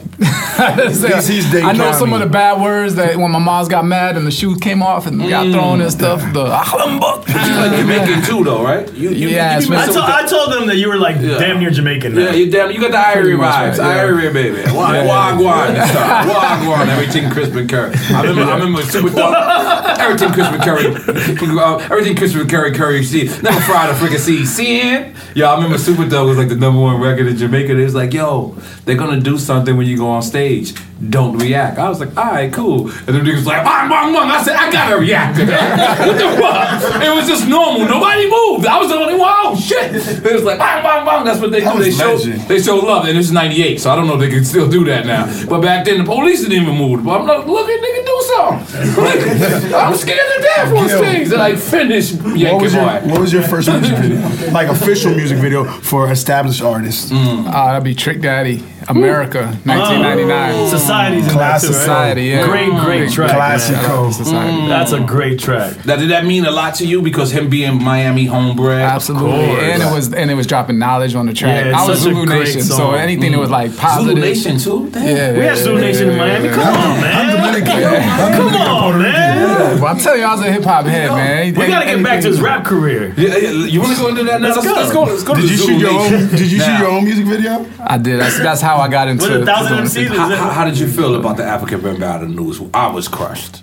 He's- he's Dade I know County. some of the bad words that when my moms got mad and the shoe came off and got thrown and stuff. The But you like Jamaican too, though, right? You, you, Yeah, you be it's- I, messing to- with the- I told them that you were like Yeah. damn near Jamaican now. Yeah, you damn, you got the Irie much vibes, right, yeah. Irie baby, Wagwan and stuff, Wagwan, everything Crispin Curry. I remember, I remember Super Dog, everything Crispin Curry, uh, everything Crispin Curry, Curry, see, never fried a fricassee, seeing. Yeah, I remember Super Dog was like the number one record in Jamaica. They was like, yo, they're gonna do something when you go on stage. Don't react. I was like, all right, cool. And then niggas was like, bang, bang, bang. I said, I gotta react to that. What the fuck? It was just normal. Nobody moved. I was the only one. Oh shit! It was like bang, bang, bang. That's what they That do. They was show, legend. they show love. And this is ninety-eight, so I don't know if they can still do that now. But back then, the police didn't even move. But I'm like, look at nigga do something. I'm scared to death on Yo. stage. They're like, finish, What Yankee was, your, boy. what was your first music video? Like official music video for established artists? uh, that'd be Trick Daddy, America, nineteen ninety-nine. Society's in Class that too, right? Society, yeah. Great, great track. Classic man. code. Society. That's a great track. Now, did that mean a lot to you because him being Miami homebred? Absolutely, course. and it was and it was dropping knowledge on the track. Yeah, it's I was such a Zulu great Nation, so song. anything that was like positive. Zulu Nation too. Damn. Yeah, We had Zulu Nation in Miami. Come on, man. Come on, man. Well, I'm telling you, I was a hip hop head, man. We gotta get back to his rap career. Yeah, yeah, you want to go into that now? Let's go. Let's go. Let's go to Did you Zulu shoot your own? Nation. Did you shoot Now, your own music video? I did. That's, that's how I got into. With a thousand doing M Cs. it. How, how, how did you feel about the African Bambaataa news? I was crushed.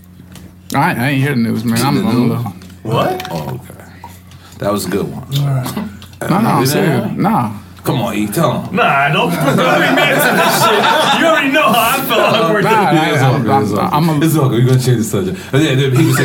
I, I ain't hear the news, man. I'm, I'm a little. What? Oh, okay. That was a good one. No, no, I'm Yeah. serious. No. Come on, E, tell him. Nah, don't don't be mad at this shit. You already know how I felt awkward. Nah, Nah, nah, It's I'm, all good, I'm, it's all I'm, good. I'm a, It's all good. We're gonna change the subject. Uh, yeah, yeah, He was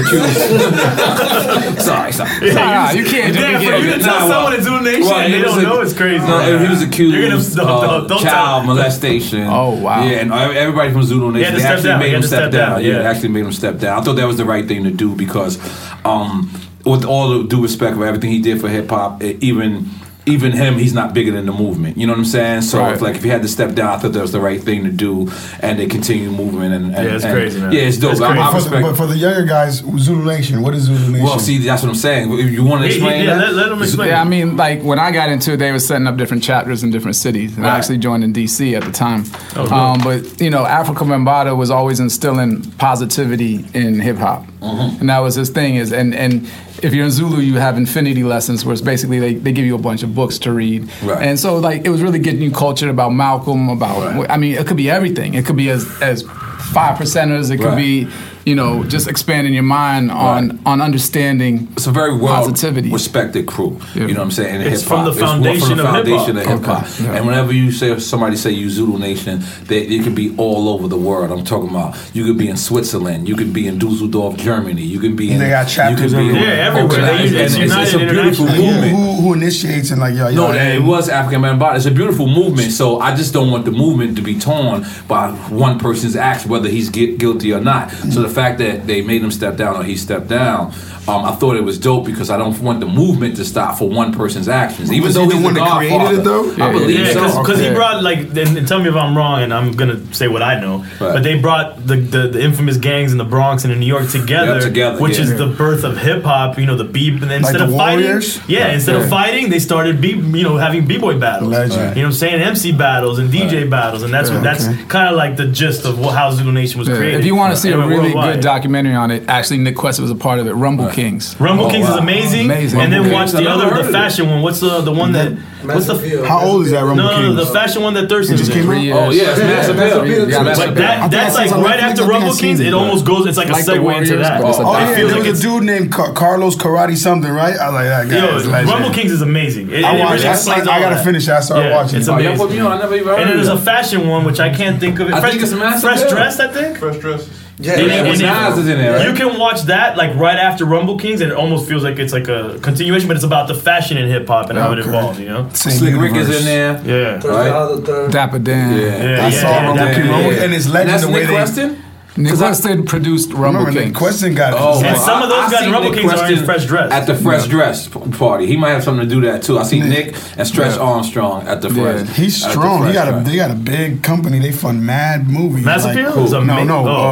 accused. sorry, sorry. Nah, you can't just Damn, be for you getting. to tell Nah, someone well, in Zulu Nation well, and they he was don't a- know it's crazy. No, he was accused You're gonna, of don't, don't, don't child tell. molestation. Oh, wow. Yeah, and everybody from Zulu Nation, had to they step actually down. made He him had to step step down. down, Yeah, yeah. they actually made him step down. I thought that was the right thing to do because, um, with all the due respect for everything he did for hip hop, even. Even him, he's not bigger than the movement. You know what I'm saying? So, Right. if, like, if he had to step down, I thought that was the right thing to do, and they continue moving. And, and Yeah, it's and- crazy, man. Yeah, it's dope. It's I, crazy. I But for, the, respect. but for the younger guys, Zulu Nation. What is Zulu Nation? Well, see, that's what I'm saying. You want to Yeah, explain yeah, that? let, let him explain. Yeah, I mean, like when I got into it, they were setting up different chapters in different cities, and Right. I actually joined in D C at the time. Oh, um, but you know, Africa Bambaataa was always instilling positivity in hip hop, Mm-hmm. and that was his thing. Is and and if you're in Zulu, you have infinity lessons, where it's basically they, they give you a bunch of books to read, Right. and so like it was really getting you cultured about Malcolm, about Right. I mean, it could be everything. It could be as as five percenters. It could Right. be you know just expanding your mind on Right. on understanding. It's a very well Positivity. respected crew. Yeah. You know what I'm saying? In It's hip-hop. from the It's one foundation from the of hip-hop. foundation of hip hop. Okay. Yeah. And whenever you say somebody say you Zulu Nation, they, it could be all over the world. I'm talking about you could be in Switzerland, you could be in Dusseldorf, Germany, you could be in. They got chapters you could be in- everywhere. Yeah, everywhere. Okay. They- And it's it's, it's a united beautiful internationally. who, movement. who, who initiates and like yo, yo, No, it was African Bambaataa. It's a beautiful movement, so I just don't want the movement to be torn by one person's acts, whether he's gu- guilty or not. So the fact that they made him step down or he stepped down, um, I thought it was dope because I don't want the movement to stop for one person's actions. Even Was though he the he's one the that created godfather. it, though? I Yeah, believe Yeah, so. because he Okay. brought like, and, and tell me if I'm wrong, and I'm gonna say what I know. Right. But they brought the, the the infamous gangs in the Bronx and in New York together, Yeah, together, which yeah. is the birth of hip hop. You know, the b and then instead the of fighting, Warriors? yeah, instead of Yeah. fighting, they started b you know having b boy battles. Legend. You know what I'm saying? M C battles and D J battles, and that's what that's okay. kind of like the gist of what, how Zulu Nation was Yeah, created. if you want to see And a it went really worldwide. good documentary on it, actually Nick Quest was a part of it. Rumble Kings. Rumble Oh, Kings is wow. amazing, Amazing. and then Rumble watch Kings, the I never other, heard the of fashion one. What's the the one that? What's the? How old is that Rumble No, no, no, the Kings? fashion one that Thurston's just in. came out? Three years. Oh yeah, it's Massive Massive Appeal. Appeal. Yeah, Massive But Appeal. that, I think that's I like saw it on right Netflix. after I think Rumble I seen Kings. it. It almost goes. It's like, Like a the segue into Warriors, that. but it's a Oh it yeah, feels there like was it's, a dude named Car- Carlos Karate something, right? I was like that guy. yo, is legend. Rumble Kings is amazing. It, I it watched. really I, explains I, all gotta that. finish. that. I started Yeah, watching. it's it. Oh, amazing. yeah, put me on. I never even heard And then of there's a that. fashion one which I can't think of it. I Fresh, think it's Massive Fresh Appeal. Dressed, I think. Fresh dresses. Yeah, And yeah, it- With and it- Nas is in there, right? You can watch that like right after Rumble Kings, and it almost feels like it's like a continuation, but it's about the fashion in hip hop and how it Okay. evolved. You know? Same Slick Rick is universe. in there. Yeah. Thursday, Right. other third. Dapper Dan. Yeah. Yeah, I yeah, saw yeah, Rumble that- King. yeah, Rumble, yeah. and it's And legend that's the way Nick they. Weston? Nick Weston produced Rumble Remember, Nick Kings. Question got it. Oh, And some of those I- I guys in seen Rumble Nick Kings are in Preston Fresh Dress. at the Fresh Dress p- party. He might have something to do that too. I see Nick and Stretch Yeah. Armstrong at the Fresh. Yeah. He's at the strong. He Fresh got a Dress. they got a big company. They fund mad movies. Massive like, Appeal? It's No, ama- no. oh. Uh,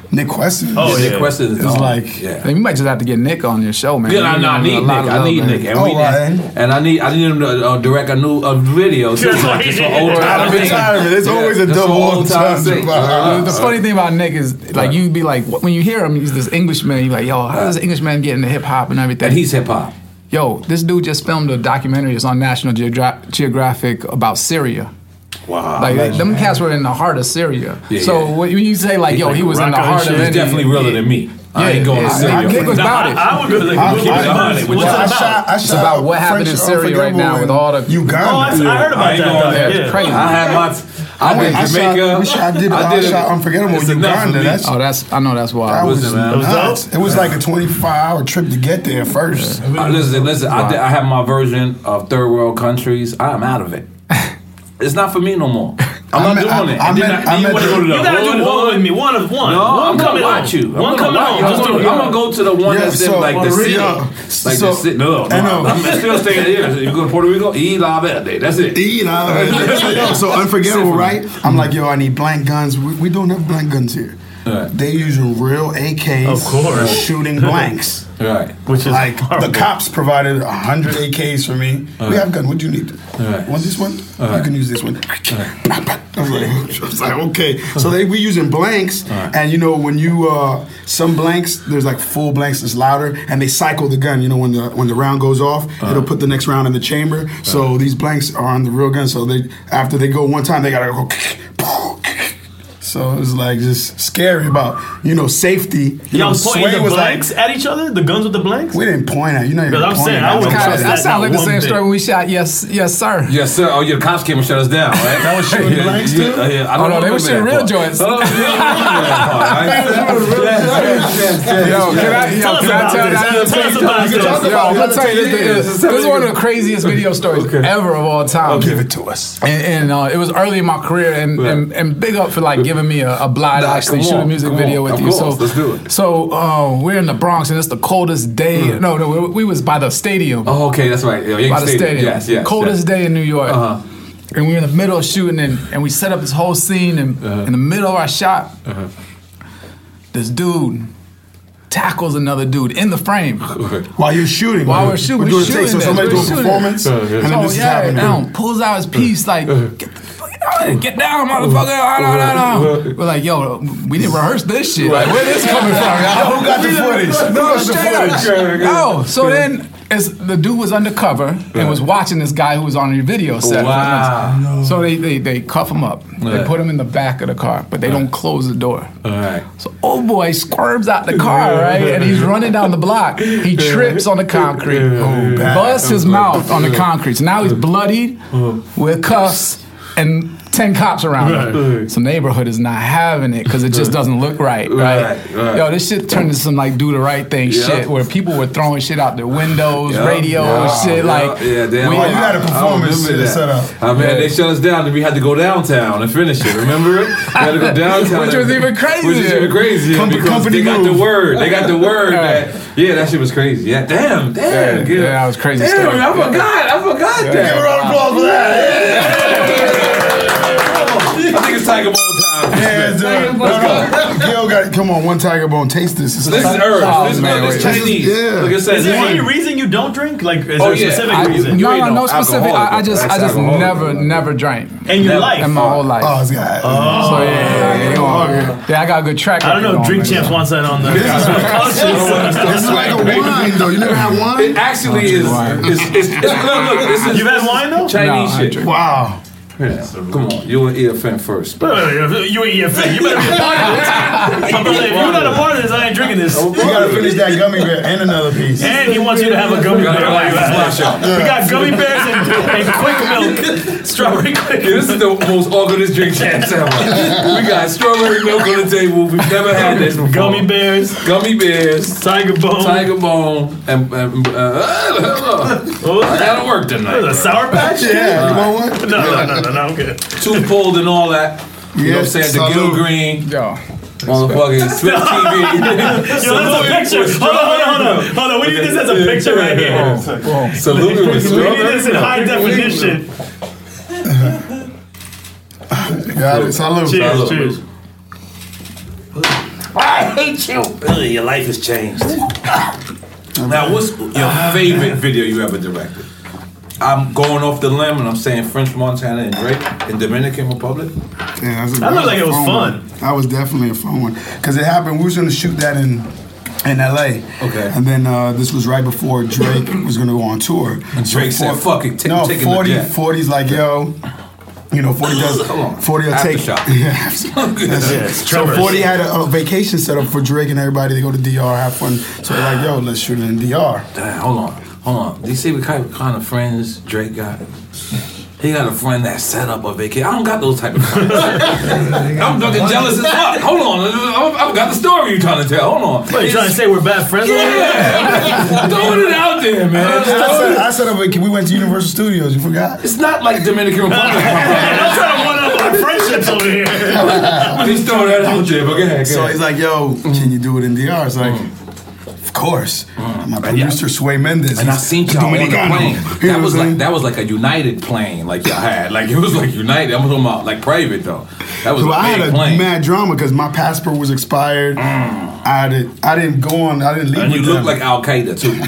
Nick Weston. Oh, Nick yeah. Weston is It's dog. like- yeah. Hey, you might just have to get Nick on your show, man. Yeah, I, You no, I know, need a Nick. lot of I love, need man. Nick, and Oh, we right. need, and I need, I need him to uh, direct a new a video too, Just like- just for old Out time of sake. retirement. There's always a just for double old old time time. sake. The, the funny thing about Nick is, like, you'd be like, when you hear him, he's this Englishman. You're like, yo, how does this Englishman get into hip hop and everything? And he's hip hop. Yo, this dude just filmed a documentary. It's on National Geogra- Geographic about Syria. Wow. Like, them cats were in the heart of Syria. Yeah, so yeah. when you say, like, yo, like he was in the Raqqa and heart shit. of He's it. definitely realer than me. I Yeah, ain't going yeah, to Syria. yeah. Nick was Nah, about I, it. I would go like, I- keep it I- on it. What's Well, it I about? shot, I shot about what happened in French Syria right now Unforgettable with all the- in Uganda. Oh, I, I heard about I ain't that. going though. there. Yeah. It's crazy. I had my. I went I to shot- Jamaica. we shot- I did- I shot Unforgettable It's in enough for Uganda. me. That's- Oh, that's I know that's That wild. was Listen, man. That was nuts. dope? It was like a twenty-five hour trip to get there first. Uh, listen, listen. I, did, I have my version of third world countries. I'm out of it. It's not for me no more. I'm I not met- doing I- it. I And then met- I, I you met want to the- go to the You gotta hood, do one hood? with me. One of one. No, one I'm coming gonna watch home. you. I'm One gonna coming watch home. you. I'm Just do gonna, it. I'm gonna go to the one Yeah, that's so, in like the uh, city, yeah. like So- the city. No, no, I know. I'm still staying here. You go to Puerto Rico, E La Verde. That's it. Eat out of it. So Unforgettable, right? I'm like, yo, I need blank guns. We, we don't have blank guns here. Right. They using real A Ks, Of course. shooting blanks. Right. Which is Like horrible. the cops provided a hundred A Ks for me. We have gun. What do you need? Right. Want this one? Right. You can use this one. I was like, I was like, okay. So they we using blanks, and you know when you uh, some blanks, there's like full blanks that's louder, and they cycle the gun. You know when the when the round goes off, it'll put the next round in the chamber. So these blanks are on the real gun. So they after they go one time, they gotta go. So it was like just scary about you know safety. You Y'all know, pointing Sway the was like, blanks at each other? The guns with the blanks? we didn't point at you. Know, Because I'm saying, I wouldn't Kinda- trust that that sounds like the not same one story bit. when we shot Yes, Yes, Sir. Yes, sir. Oh, yeah, the cops came and shut us down, right? That was shooting blanks, too? Yeah, yeah. I Oh, don't no, they were remember shooting that real part. joints. Oh, yeah, I remember that part. I- Yo, can I, yo, Tell us can I about tell this. that? Tell us about You can talk this. Yo, I'm gonna about tell you this. it. This, this is one of the craziest video stories ever of all time. Give it to us. And, and uh, it was early in my career, and, Yeah. and, and big up for like giving me a, a blind Nah, actually come shoot a on, music come video on. with Of you. course, So let's do it. So uh, we're in the Bronx, and it's the coldest day. No, no, we, we was by the stadium. Oh, okay, that's right. Yeah, Yankee by the Stadium. stadium. Yes, yes. Coldest day in New York. Uh-huh. And we were in the middle of shooting, and, and we set up this whole scene. And Uh-huh. in the middle of our shot, this dude tackles another dude in the frame. While you're shooting. While we're shooting, we're we're doing a take. shooting So this, somebody's we're doing a shooting performance, Uh, yeah. and then So this is yeah, happening. down, pulls out his piece like, get the fuck out, get down, motherfucker. Ah, nah, nah, nah. We're like, yo, we didn't rehearse this shit. Like, where this coming from, y'all? Who got the footage? Who No, got the straight up. footage? No, so then it's, the dude was undercover and was watching this guy who was on your video set. Wow. So they, they they cuff him up. They Right. put him in the back of the car, but they don't close the door. All right. So old boy squirms out the car, right? And he's running down the block. He trips on the concrete, Oh, bad. busts his mouth on the concrete. So now he's bloodied with cuffs and ten cops around him. Right. So neighborhood is not having it because it just doesn't look right, right? Right, right. Yo, this shit turned into some like do the right thing Yeah. shit where people were throwing shit out their windows, Yeah, radio yeah, and shit. yeah, like, yeah, damn. we- Oh, you had a I performance remember that. set up. I mean, they shut us down and we had to go downtown and finish it. Remember it? We had to go downtown. Which was even crazier. Which was even crazier Com- because company they got move. the word. They got the word Right. that, yeah, that shit was crazy. Yeah, damn, damn. Yeah, Gil. yeah, that was crazy Damn, story. I forgot. I forgot that. Give a round of applause for that. I think it's Tiger Bone time. Yeah, it's done. No, no. Gil got come on, one Tiger Bone. Taste this. It's This is like- herbs. Oh, this is man, this is wait. Chinese. Yeah. Look, it says Is there any one. reason you don't drink? Like, is Oh, there a yeah. specific I- reason? You No, ain't no, no no specific. alcoholic. I, I just, I That's just alcoholic, never, right? never drank In your Never. life? in my whole life. Oh, it's got. So yeah, yeah, yeah, yeah, yeah, I got a good track. I don't know. record Drink on, man. Champs wants that on the. This is like a wine, though. You never had It wine? actually is. wine. It's, it's, it's, look, look, this is You've had wine though? Chinese No, I shit. drink. Wow. Yeah. Come on, you and E F N first. You ain't E F A. You better be a part of this. My brother, if you're not a part of this, I ain't drinking this. You gotta finish that gummy bear and another piece. And he wants you to have a gummy bear. while you're at it. We got gummy bears and, and quick milk, strawberry quick. Yeah, this is the most awkwardest drink champs ever. We got strawberry milk on the table. We've never had this before. Gummy bears, Gummy bears, Tiger Bone. Tiger Bone, and, and uh, What was I that? gotta work What is tonight. that, Sour Patch? Yeah, you want one? No, no, no, no, no, I'm good. Two pulled and all that. You know what I'm Yes, saying? The Gil salute. Green, Yo, motherfucking Split T V. Yo, that's a picture. Hold on, hold on, hold on. Hold on, we need this as a picture right here. Salute with We need strawberry this in milk. high definition. Got it. Salute. Cheers, Salute. cheers. hate you. Ugh, your life has changed. Now, what's your favorite video you ever directed? I'm going off the limb and I'm saying French Montana and Drake in Dominican Republic. Yeah, that, that looked like it was fun. One. That was definitely a fun one because it happened. We was going to shoot that in in L A. Okay. And then uh, this was right before Drake was going to go on tour. And Drake so said, "Fuck it, take no, taking forty, the jet." forty's like, yo. You know, forty does. forty will take. Aftershock. Yeah, that's Yeah, it. it's So Tremors. forty had a, a vacation set up for Drake and everybody to go to D R, have fun. So they're like, yo, let's shoot it in D R. Damn, hold on, hold on. Do you see what kind of, kind of friends Drake got? He got a friend that set up a vacation. I don't got those type of friends. I'm fucking jealous as fuck. Hold on, I've got the story you trying to tell. Hold on. What, you trying to say we're bad friends? Yeah, throwing it out there, man. I set, I set up. A, we went to Universal Studios. You forgot? It's not like Dominican Republic. I'm trying to one up our friendships over here. Please throw that out there, but go ahead. Go So ahead. he's like, yo, can you do it in D R? It's like, of course. My producer, Sway Mendes. And I he's seen y'all on the Dominicano. plane. You know That what was I'm like saying? that was like a United plane, like y'all had. Like it was like United. I'm talking about like private though. That was So a I big had a plane. mad drama because my passport was expired. I had it, I didn't go on. I didn't leave and with you them. look like Al Qaeda too.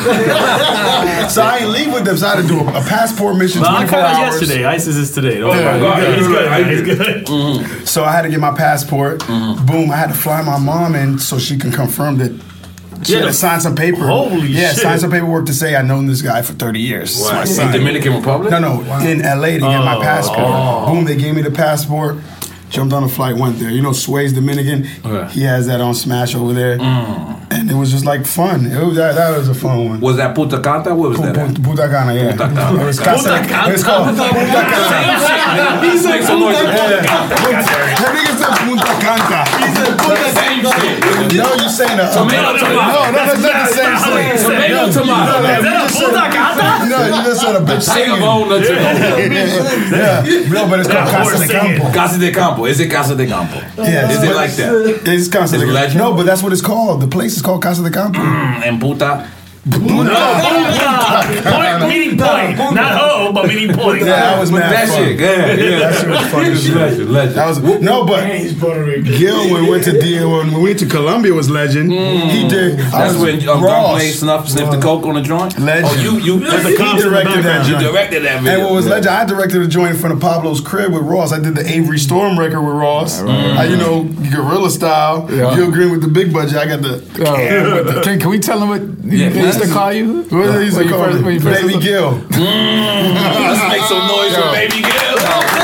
So I didn't leave with them. So I had to do a, a passport mission, Well, twenty-four Al-Qaeda's hours. yesterday. ISIS is today. Don't Yeah, worry. go ahead. He's good. I He's did. good. Mm-hmm. So I had to get my passport. Boom! I had to fly my mom in so she can confirm that. She Yeah, had to the- sign some paper. Holy yeah, shit. sign some paperwork to say I've known this guy for thirty years. So I In signed it. Dominican Republic? No, no, in L A to get my Oh, passport. oh. Boom! They gave me the passport. Jumped on a flight, went there. You know, Sway's Dominican. Okay. He has that on Smash over there, Mm. and it was just like fun. It was that, that was a fun one. Was that Punta Cana? What was that? Punta Punta Cana, yeah. Punta Cana. It was Casa- Punta Cana? It's called Punta Cana. He said some noise. That nigga said Punta Cana. Same shit. No, you saying that? Tomato, tomato. No, no, that's not the same thing. Tomato, tomato. No, no, Is you that a just said- Punta Cana? No, you just said a bitch Take a singing. bone, let you Yeah, no, but it's called Yeah, Casa de horse singing. Campo. Casa de Campo. Is it Casa de Campo? Yeah, Is it like that? It's Casa Is de it legend? No, but that's what it's called. The place is called Casa de Campo. And Puta? Point, meaning point. Not ho, but meaning point. Yeah, that was mad That fun. shit, good. Yeah. That shit was funny as shit. Legend, legend. That was no, but Gil when we went to D when we went to Colombia was legend. He did. I That's was when um, Ross. Gunplay snuff sniffed the coke on the joint. Legend. Oh, you you There's a he cop in the directed that background. You joint. directed that video. And what was Yeah. legend, I directed a joint in front of Pablo's crib with Ross. I did the Avery Storm record with Ross. I, you know, guerrilla style. Yeah. Gil Green with the big budget. I got the. Oh, can, can we tell him what Yeah, they used to please. call you? What did he used to When you call first- me? when you first- Baby Gil. Let's make some noise for Baby Gil.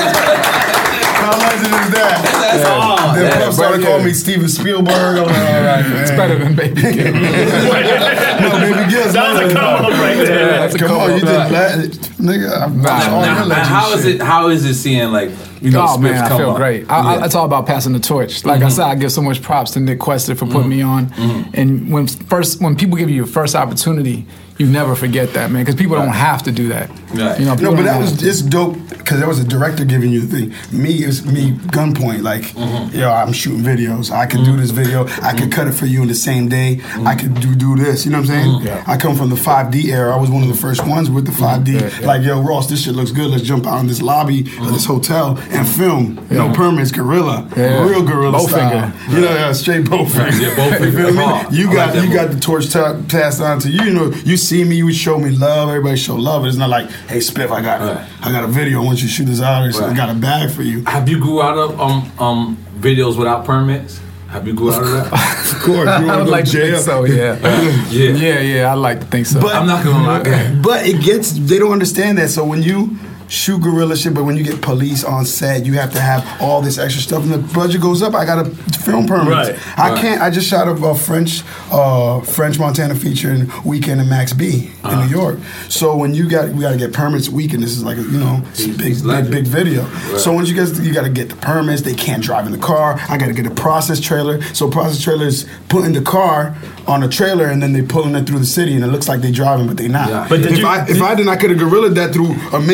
How legend is that? That's all. Then Yeah, Puff started bro, calling yeah. me Steven Spielberg. I'm like, all right, man. It's better than Baby Gil. No, Baby Gil's That was a legend. come up right there. That's a Come on, couple you of did that. la- nigga. I'm Nah, all Now, your now, legend how is shit. it? How is it seeing like you know? Oh man, Spiffs I come feel up? great. I, I, Yeah. it's all about passing the torch. Like I said, I give so much props to Nick Quester for putting me on. And when first, when people give you your first opportunity, you never forget that, man, because people don't have to do that. Right. You know, No, people but don't that have was to. it's dope because there was a director giving you the thing. Me is me gunpoint. Like, yo, I'm shooting videos. I can do this video. I can cut it for you in the same day. I could do do this. You know what I'm saying? Yeah. I come from the five D era. I was one of the first ones with the five D. Yeah, yeah. Like, yo, Ross, this shit looks good. Let's jump out in this lobby of this hotel and film. No permits, guerrilla, Yeah. real guerrilla Bowfinger. style. You know, yeah, straight bowfinger. Yeah, bowfinger. You feel me? Hard. You I got like that you got move. the torch ta- passed on to you. You know, you see me, you show me love. Everybody show love. It's not like, hey, Spiff, I got Right. I got a video. I want you to shoot this out. Or something. I Right. got a bag for you. Have you grew out of um um videos without permits? Have you grew out of that? Of course, you I want would to like go to think jail. so. Yeah. Yeah. yeah, yeah. I like to think so. But- I'm not gonna lie. Go ahead. But it gets they don't understand that. So when you shoot guerrilla shit, but when you get police on set, you have to have all this extra stuff, and the budget goes up. I got a film permit. Right. I Right. can't. I just shot a, a French uh, French Montana feature in Weekend in Max B in New York. So when you got we got to get permits. Weekend. This is like a, you know it's a He's- big he's big legend. big video. So once you guys you got to get the permits. They can't drive in the car. I got to get a process trailer. So process trailer is putting the car on a trailer and then they pulling it through the city, and it looks like they driving, but they not. Yeah. But did if you- I if I did, I could have guerrilled that through a minivan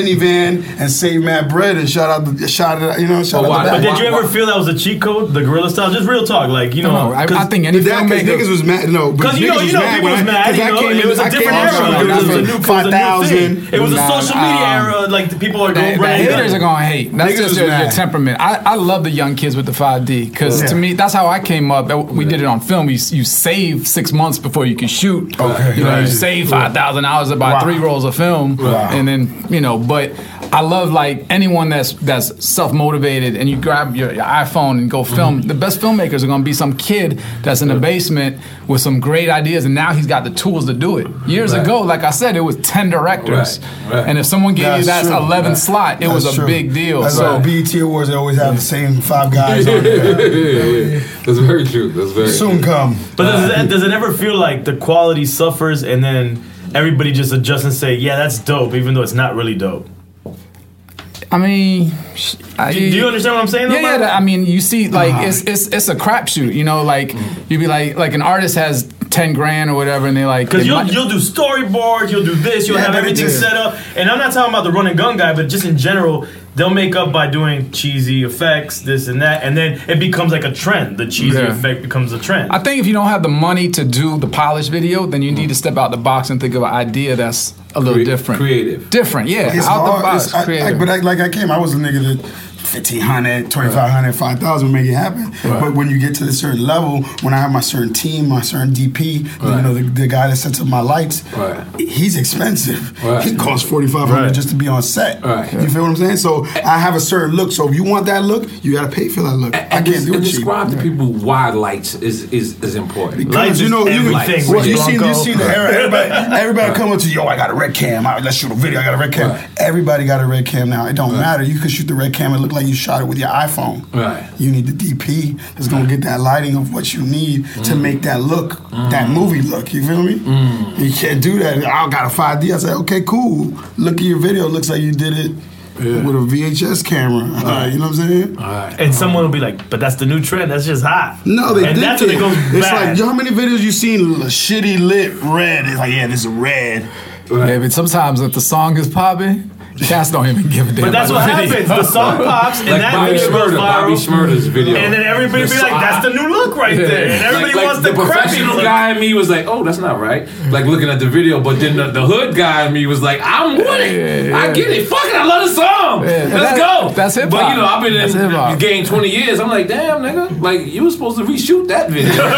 man and save mad bread and shout out the shout it out, you know, shout But out why- the But back. did you ever feel that was a cheat code, the guerrilla style? Just real talk, like you know. No, I, I 'cause- think any That because filmmaker. niggas was mad. No, Because you know, you know, people was mad. You know, it was a different era. It was a new, it was a five new thousand. thing. It was a Nah, social media um, era. Like the people are The, going the right. haters are gonna hate. That's Niggas just was your, your mad. temperament. I, I love the young kids with the five D because Yeah. to me that's how I came up. We did it on film. You, you save six months before you can shoot. Okay. You know, Right. you save five thousand hours to buy Wow. three rolls of film, Wow. and then you know. But I love like anyone that's that's self motivated and you grab your, your iPhone and go film. Mm-hmm. The best filmmakers are gonna be some kid that's in the basement with some great ideas, and now he's got the tools to do it. Years Right. ago, like I said, it was ten directors, Right, right. and if someone gave you That's that true. eleventh Right. slot, it was That's a true. big deal. That's So why B E T Awards, they always have the same five guys on there. That's very true. That's very Soon come. But does it, does it ever feel like the quality suffers and then everybody just adjusts and say, yeah, that's dope, even though it's not really dope? I mean, sh- I, Do you understand what I'm saying? though, Yeah, yeah. Mike? that- I mean, you see, like it's it's it's a crapshoot. You know, like you'd be like like an artist has ten grand or whatever, and they like Because they you'll, might- you'll do storyboards, you'll do this, you'll Yeah, have but everything it's- set up. And I'm not talking about the run and gun guy, but just in general, they'll make up by doing cheesy effects, this and that. And then it becomes like a trend. The cheesy Yeah. effect becomes a trend. I think if you don't have the money to do the polished video, then you need to step out the box and think of an idea that's a little Crea- different, creative. different. Yeah, It's out hard. the box, It's- I- I- creative. but I, like I came, I was a nigga that fifteen hundred, twenty-five hundred, five thousand make it happen. Right. But when you get to a certain level, when I have my certain team, my certain D P, Right. you know, the, the guy that sets up my lights, Right. he's expensive. Right. He costs forty-five hundred Right. just to be on set. Right. You feel what I'm saying? So I have a certain look. So if you want that look, you got to pay for that look. I And, can't des- do and it cheap. describe to people why lights is is, is important. Lights Because you is know, you, everything, well, Rich you see, you Blanco. see the era. Everybody, everybody come up to yo, I got a red cam. All right, let's shoot a video. I got a red cam. Right. Everybody got a red cam now. It don't matter. You can shoot the red cam and look like you shot it with your iPhone. Right. You need the D P that's gonna get that lighting of what you need to make that look, that movie look. You feel me? You can't do that. I got a five D. I say, okay, cool. Look at your video. It looks like you did it with a V H S camera. Uh, you know what I'm saying? And someone will be like, but that's the new trend. That's just hot. No, they and did that's when it goes It's bad. like, yo, how many videos you seen shitty lit red? It's like, yeah, this is red. yeah, but sometimes if the song is popping, cats don't even give a damn. But that's about what the video. happens. The song pops, and Like that Bobby video goes Shmurda, Bobby viral. Shmurda's video. And then everybody The be like, song- that's the new look right there. And everybody like, like wants the the crappy professional look. guy in me was like, oh, that's not right. Like looking at the video, but then the, the hood guy in me was like, I'm with it. Yeah, yeah. I get it. Fuck it. I love the song. Yeah, Let's that- go. that's hip But hop. you know, I've been That's in hip hop. the game twenty years. I'm like, damn, nigga. Like you were supposed to reshoot that video. Like,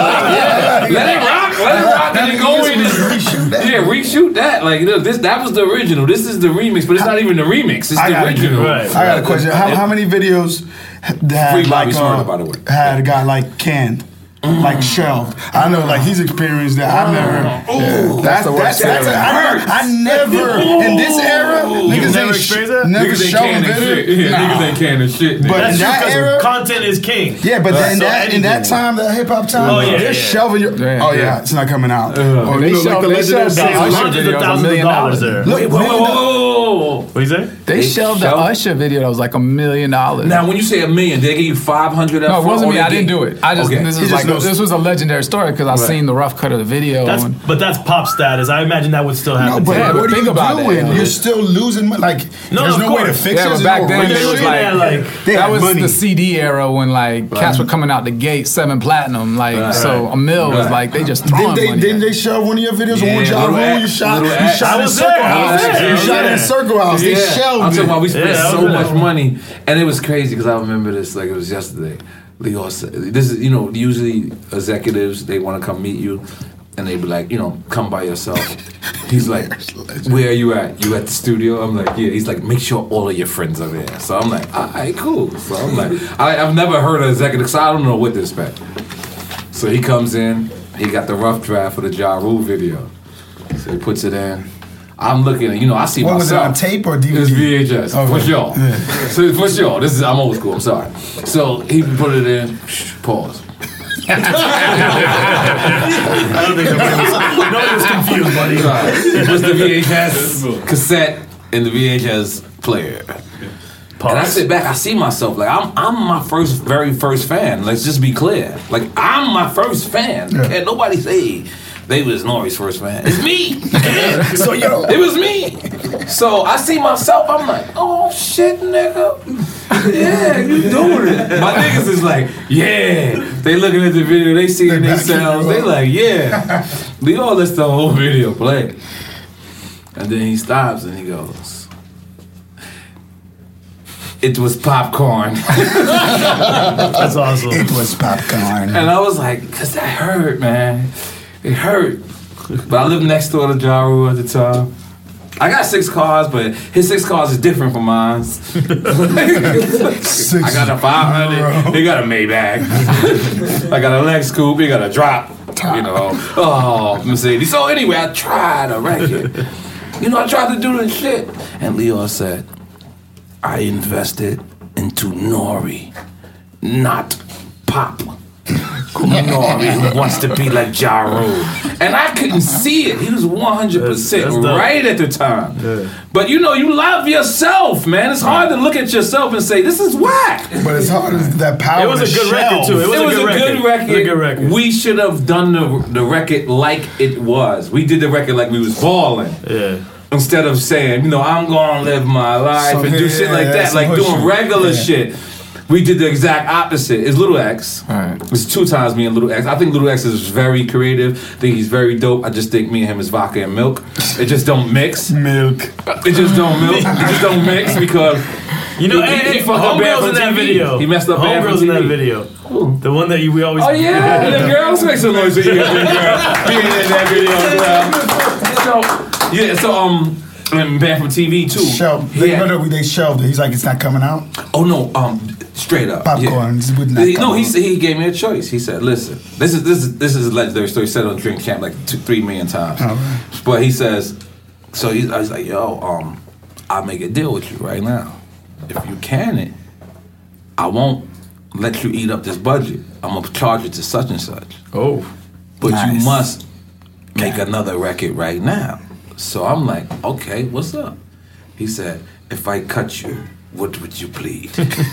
yeah, let it rock. Let it rock. And then go in and reshoot that. yeah, reshoot that. Like look, this that was the original. This is the remix, but it's not even the remix. It's I the got, original. Right. I got a question. How, how many videos that Free had Bobby like Shmurda, uh, by the way. had a guy like canned? Like shelved. I know, like he's experienced that. I've never. Yeah, that's the worst that's, feeling. I, I never in this era. Niggas never ain't experienced sh- that? never Niggas ain't shelving canning video. shit. Yeah, Nah. niggas ain't canning shit. But nigga. That's in that true, 'cause era- content is king. Yeah, but Right. in So that in that anything. time, that hip hop time, Oh, yeah, they're yeah. shelving your. Yeah, oh yeah, yeah. it's not coming out. Uh, or, They you know, shelved- like the they legendary shelved Sam the Usher Usher Hundreds video of was a thousands of million dollars dollars. there. Look, Whoa, whoa, whoa, whoa. What you say? They, They shelved the shelved- Usher video that was like a million dollars. Now, when you say a million, they gave you five hundred. No, it wasn't me. I didn't do it. I just Okay. this He is just like knows- this was a legendary story because I Right. seen the rough cut of the video. That's, and, but that's pop status. I imagine that would still No, happen. but Yeah, today. but what are think you about it. doing? Yeah. You're still losing money. Like, No, there's of no way to course. fix Yeah, it. but There's back no then radio it was shit. like- Yeah, like They that had was money. the C D era when like cats were coming out the gate, seven platinum, like Right. so a mill was Right. like they just throwing Didn't they, money. didn't at they show one of your videos Yeah, on Ja little Rule? ad- You shot, little you ad- shot I in was Circle there, I was House. there, I You was shot there. in Circle House. They Yeah, shelved I'm it. talking about we spent Yeah, I so was much there. money, and it was crazy because I remember this like it was yesterday. Leo said, "This is you know usually executives they want to come meet you, and they be like you know come by yourself." He's like, "Where are you at? You at the studio?" I'm like, "Yeah." He's like, "Make sure all of your friends are there." So I'm like, "All right, cool." So I'm like, I, "I've never heard of executive, so I don't know what to expect." So he comes in, he got the rough draft for the Ja Rule video, so he puts it in. I'm looking at, you know, I see What was it, myself. on tape or D V D? It's V H S, Okay. for sure. So for sure, this is I'm old school. I'm sorry. So he put it in. Pause. I don't think nobody was, nobody was confused, buddy. Right. He puts the V H S cassette in the V H S player. And I sit back, I see myself like I'm I'm my first very first fan. Let's just be clear. Like I'm my first fan. Yeah. Can't nobody say They was Nori's first fan. It's me. So yo, It was me. So I see myself. I'm like, oh shit, nigga. Yeah, you doing it. My niggas is like, yeah. They looking at the video. They seeing They themselves. backing They you up. like, yeah. We all let the whole video play. And then he stops and he goes, it was popcorn. That's awesome. it was popcorn. And I was like, cause that hurt, man. It hurt. But I lived next door to Ja Rule at the time. I got six cars, but his six cars is different from mine. Six I got a five hundred. He got a Maybach. I got a Lex Coupe. He got a drop. You know. Oh, Mercedes. So anyway, I tried to wreck it. You know, I tried to do this shit. And Leo said, I invested into Nori, not Pop. Nori, who wants to be like Ja Rule. And I couldn't see it. He was one hundred percent That's- that's dope. right at the time. But you know, you love yourself, man. It's hard to look at yourself and say, this is whack. But it's hard as that power. It was a to good record, shelve. too. It was It a was good a record. good It record. was a good record. We should have done the, the record like it was. We did the record like we was balling. Yeah. Instead of saying, you know, I'm gonna live my life Some and do hit, shit like yeah, that, some like push doing it. regular Yeah. shit. We did the exact opposite. It's Little X. Right. It's two times me and Little X. I think Little X is very creative. I think he's very dope. I just think me and him is vodka and milk. It just don't mix. Milk. It just don't milk. It just don't mix because You know, He- hey, he- hey, he fucked up bad Homegirl's for in that T V. video. He messed up bad for Homegirl's in T V. that video. The one that you we always. oh yeah, the girls make some noise. You got the girl being in that video as well. So yeah, so um. And banned from T V too. Shelved. They, Yeah. no, no, they shelved it. He's like, it's not coming out. Oh no, um, straight up. Popcorn Yeah. would not He- come no, he out. said he gave me a choice. He said, "Listen, this is this is this is a legendary story. Said on Drink Champ like two, three million times." Oh, right. But he says, so he's, I was like, "Yo, um, I'll make a deal with you right now. If you can it, I won't let you eat up this budget. I'm gonna charge it to such and such. Oh. But Nice. you must make another record right now." So I'm like, "Okay, what's up?" He said, "If I cut you, what would you plead?" Say it, 'cause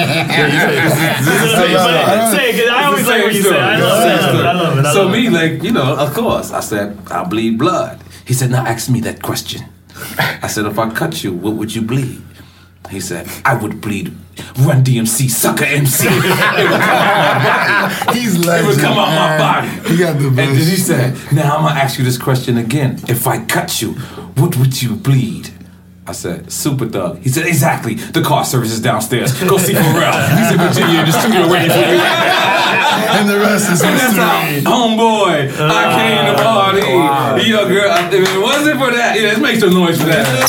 I always like what you say. I love it. I love it. I love it. I So love me, it. like, you know, of course, I said, I'll bleed blood. He said, now ask me that question. I said, if I cut you, what would you bleed? He said, I would bleed Run D M C, Sucker M C. It would come out my body. He's It legend. would come out my man. body. He got the And best. then he said, now I'm going to ask you this question again. If I cut you, what would you bleed? I said, Super Thug. He said, exactly. The car service is downstairs. Go see Pharrell. He's in Virginia in the studio waiting for you. And the rest is And that's how, history. homeboy, I came to party. Wow. Yo, girl, if it wasn't for that, yeah, let's make some noise for that.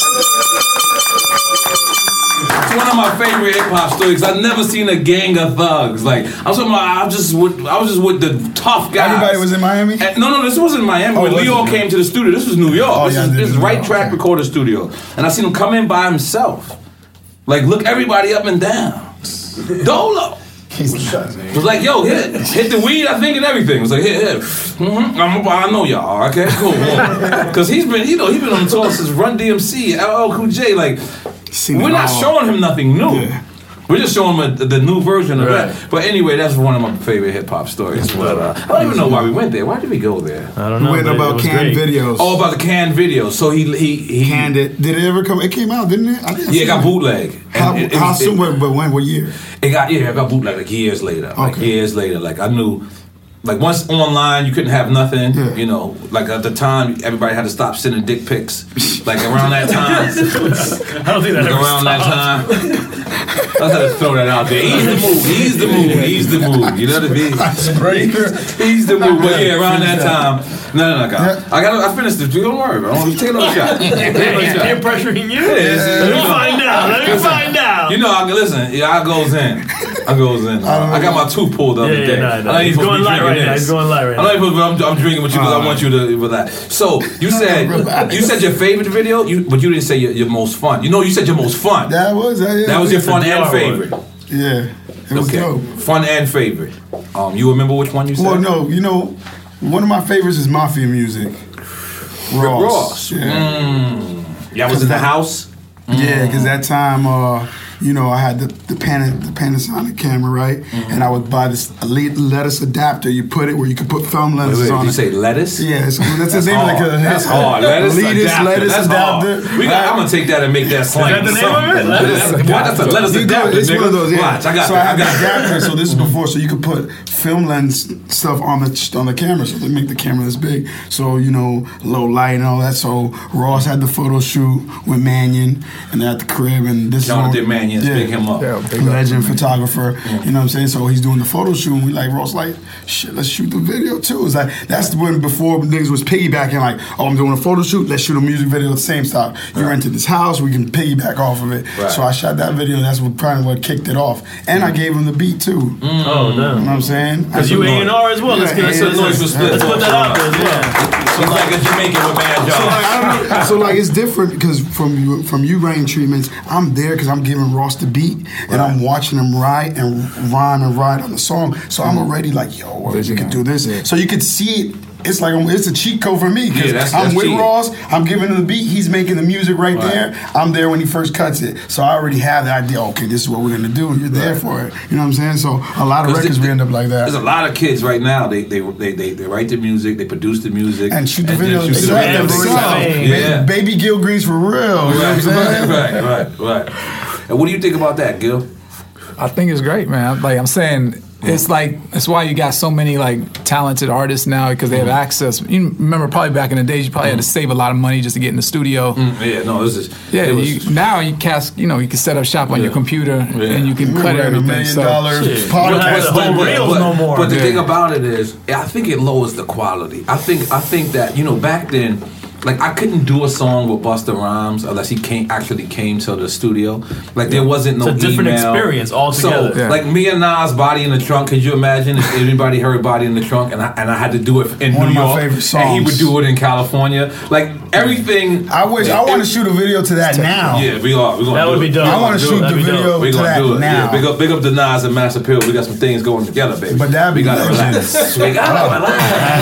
It's one of my favorite hip hop stories. I've never seen a gang of thugs. Like I'm talking about, I was just with, I was just with the tough guys. Everybody was in Miami? And- no, no, this wasn't Miami. Oh, when was Leo it? came to the studio, this was New York. Oh, this yeah, is, I did this is New Right York, Track okay. Recorder Studio, and I seen him come in by himself. Like look everybody up and down. Dolo. He's nuts. It was like, yo, hit, hit the weed, I think, and everything. It was like, hit, hit. Mm-hmm. I'm, I know y'all, okay, cool. Because he's been, you know, he's been on the tour since Run D M C, L L Cool J. Like, Seen we're it not all. showing him nothing new. Yeah. We're just showing him a, the new version of Right. that. But anyway, that's one of my favorite hip hop stories. But uh, I don't even know why we went there. Why did we go there? I don't We know. went but it about was canned great. videos. Oh, about the canned video. So he he he Canned it. Did it ever come? It came out, didn't it? I didn't Yeah, see it got it. bootleg. And How, it- it how was- soon? it- But, but when? What year? It got yeah, it got bootleg like years later. Like Okay. years later. Like I knew like once online you couldn't have nothing. Yeah. You know, like at the time everybody had to stop sending dick pics. Like around that time. I don't think that like ever around that stopped. time. I had to throw that out there. Ease the move, ease the move, ease the move. You know what I mean? Ease the move. But yeah, around that time. No, no, no, God. I got I finished it. Don't worry, bro. Take another shot. Take another Peer shot. pressuring you? it's- Let me it's- find out. Let me Listen, find out. You know, I listen. Yeah, I goes in. I goes in. I got my tooth pulled the other Yeah, yeah, day. no, no. I ain't He's supposed to going be light drinking right now. this. He's going light right I'm not even supposed to, I'm, I'm drinking with you because I want you to relax. So you said you said your favorite video, you but you didn't say your, your most fun. You know, you said your most fun. That was that. Yeah, That was your the fun D R and one. favorite. Yeah, it was Okay, dope. fun and favorite. Um, you remember which one you said? Well, no, you know, one of my favorites is Mafia music. Ross. Ross. Yeah. Mm. Yeah, I was in the house. Yeah, because that time, uh, you know, I had the the, Pan, the Panasonic camera, right? Mm-hmm. And I would buy this lettuce adapter. You put it where you could put film lenses wait, wait, on you it. say lettuce? Yeah, so that's the name. Like a, that's hard. Lettuce, lettuce adapter. Lettuce that's adapter. Hard. We got, I'm gonna take that and make that slang. Is that the name of it? Lettuce adapter. That's a lettuce adapter. It's nigga. one of those. Yeah. Watch, I got so that. I had I got the adapter. So this is before, so you could put film lens stuff on the on the camera, so they make the camera this big. So you know, low light and all that. So Ross had the photo shoot with Mannion, and they're at the crib, and this John is did Mannion. yeah, Pick him up. Yeah, big legend up. photographer. Mm. You know what I'm saying? So he's doing the photo shoot, and we like Ross like, shit, let's shoot the video too. It's like that's when before niggas was piggybacking like, oh, I'm doing a photo shoot, let's shoot a music video at the same time. You Right. rented this house, we can piggyback off of it. Right. So I shot that video. That's what probably what kicked it off, and I gave him the beat too. Mm. Oh, You know what damn. I'm saying? Because you A and R as well. Let's get Yeah, let's, A and R. let's, let's, let's put that out there as well. He's like a Jamaican with Mad So like, Joe. I don't know. So like it's different because from you from you writing treatments, I'm there because I'm giving Ross the beat and I'm watching him write and rhyme and write on the song. So I'm already like, yo, well, you can do this. Yeah. So you could see it. It's like it's a cheat code for me because Yeah, that's- I'm that's with cheating. Ross. I'm giving him the beat. He's making the music right, Right. there. I'm there when he first cuts it. So I already have the idea. Okay, this is what we're gonna do. You're there Right. for it. You know what I'm saying? So a lot of records we end up like that. There's a lot of kids right now. They they they they, they write the music, they produce the music, And shoot the then video shoot the themselves. video themselves. Everything. Yeah. Ba- Baby Gil Green's for real. You know what I'm Right, saying? right, right, right. And what do you think about that, Gil? I think it's great, man. Like I'm saying, it's like it's why you got so many like talented artists now because they have access. You remember probably back in the days, you probably had to save a lot of money just to get in the studio. Yeah, no, this is Yeah, it was, you, now you cast. You know, you can set up shop on Yeah. your computer Yeah. and you can We're cut running a everything. million So dollar Shit. You don't podcast. have to but, hold but, reels but, no more. but the Yeah. thing about it is, I think it lowers the quality. I think I think that you know back then, like I couldn't do a song with Busta Rhymes unless he came actually came to the studio. Like there wasn't no It's a different email. experience altogether. So Yeah. like me and Nas, Body in the Trunk. Could you imagine if anybody heard Body in the Trunk and I, and I had to do it in One New of my York favorite and he would songs. do it in California? Like everything. I wish I want to shoot a video to that now. Yeah, we are. We're gonna That do would it. be dope. I want to Do it. shoot the That'd be dope. video We to gonna that do it. now. Yeah, big up, big up the Nas and Mass Appeal. We got some things going together, baby. But that'd we be gotta legend. relax. We gotta relax.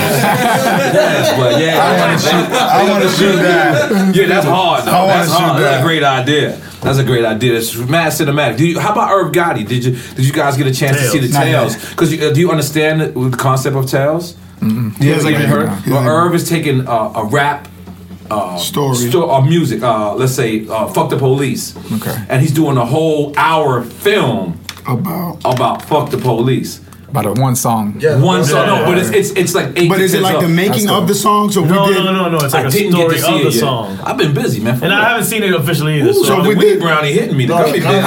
Yes, but yeah, I want to shoot. I want to shoot that. Yeah, that's hard. Though. I wanna That's shoot hard. That's that. a great idea. That's a great idea. It's mad cinematic. Do you, how about Irv Gotti? Did you did you guys get a chance to see the Tales. Not Tales? yet. Because uh, do you understand the, the concept of Tales? Mm-hmm. You Yeah, ever like- even heard? yeah. Well, Irv is taking uh, a rap. Uh, Story. sto- uh, music. Uh, let's say, uh, "Fuck the Police." Okay. And he's doing a whole hour film About. about "Fuck the Police." about a one song. One song, no, but it's it's it's like eight. But to is it ten like the songs. making That's of the song? So No, we did. no, no, no. It's like I a didn't get story to see of it the yet. song. I've been busy, man. And I haven't seen it officially either. Ooh, so so we we did- Brownie hitting me. The gummy bear.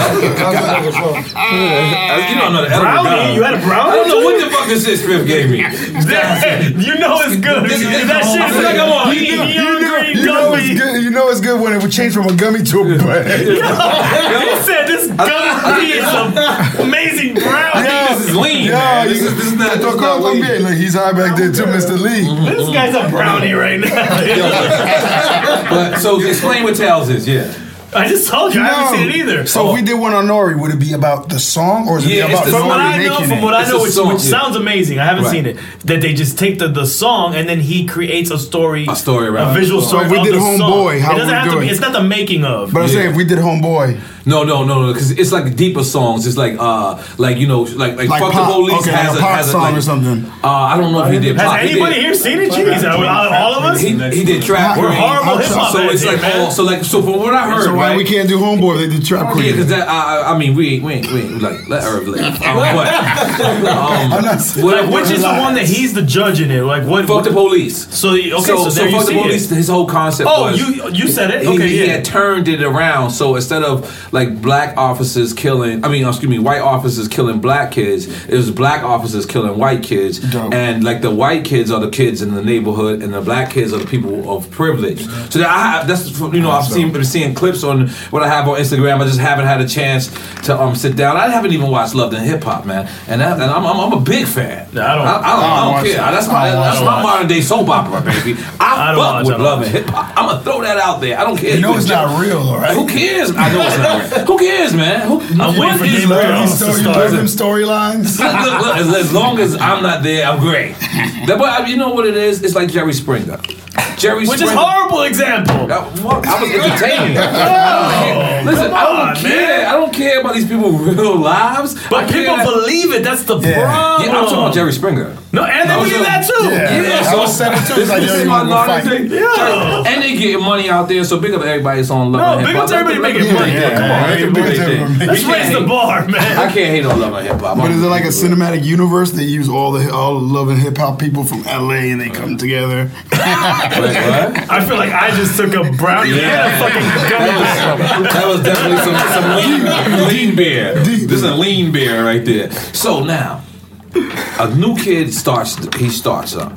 You don't know the Brownie? You had a brownie? I don't know what the fuck this is Smith gave me. you know it's good. This is- that I shit feel like I'm on- you, you, You know, green you know it's gummy. good. You know it's good when it would change from a gummy to a bread. You said this gummy is an amazing brownie. This is lean, Yo, man. This you- is this is not. This is Don't not call him lean. gay. Look, he's high back there too, Mister Lee. This guy's a brownie right now. But so explain what Tales is. Yeah. I just told you I haven't seen it either. So if we did one on Nori, would it be about the song or is it Yeah, be about it's the From what Nori I know, making from it? what I It's know, a which, song, which yeah. sounds amazing. I haven't Right. seen it. That they just take the, the song and then he creates a story, A story around a visual it. story. So if we of did the Homeboy, song. how it doesn't would we have do to be. it? It's not the making of. But I'm Yeah. saying if we did Homeboy, No, no, no, no, because it's like deeper songs. It's like, uh, like you know, like like, like Fuck pop, the Police okay, has like a pop has song like, or something. Uh, I don't know if he did. Has pop. He anybody did- here seen it? Jeez, are we- all of us? He, he did Trap We're Queen. horrible hip-hop So it's heads like here, man. all so like so from what I heard, So why right? we can't do Homeboy if they did Trap Yeah, Queen? because that I, I- I mean we ain't we ain't, we ain't like let Irv live. Um, but, um, I'm not what- Like, which is the one that he's the judge in it? Like what? Fuck the Police. So okay, so, so, so, there you Fuck the see Police. it. His whole concept Oh, was you you said it. he, Okay, he yeah. had turned it around. So instead of like black officers killing, I mean, excuse me, white officers killing black kids, it was black officers killing white kids. Dope. And like the white kids are the kids in the neighborhood, and the black kids are the people of privilege. So that I have, that's you know I've seen been seeing clips on what I have on Instagram. I just haven't had a chance to um sit down. I haven't even watched Love and Hip Hop, man, and, that, and I'm, I'm I'm a big fan. Nah, I don't- I, I don't, I don't I don't watch care. it. That's I my don't that's watch my it. modern day soap opera, baby. I, I don't fuck watch with it. Love and Hip Hop. I'm gonna throw that out there. I don't care. You know if it's not real, though, right? Who cares? I know it's not real. Who cares, man? Who, I'm what waiting for is Game of real? Thrones to So you start. love them storylines? Look, look, look, as, as long as I'm not there, I'm great. That, but you know what it is? It's like Jerry Springer. Jerry Which is Springer. horrible example. That- what? I was entertaining. Oh, Listen, come I don't on, care. man. I don't care about these people's real lives. I But care people that- believe it. That's the Yeah. problem. Yeah, I'm talking about Jerry Springer. No, and they No, believe so- that too. Yeah. Yeah, I was said it too. This, It's like, this yo, is you my wanna go knowledge fight? thing. Yeah. And they getting money out there, so big up everybody that's on Love No, and big Hip up Hop. to everybody Let them- making money. yeah, Come on, yeah. man. They can do do their it thing. to them. Let's We can't raise the hate- bar, man. I can't hate on Love and Hip Hop. But is it like a cinematic universe? They use all the all the love and hip hop people from L A and they come together. Wait, what? I feel like I just took a brownie Yeah. and a fucking gummy bear. That was definitely some, some lean, lean beer. This is a lean beer right there. So now, a new kid starts, he starts up.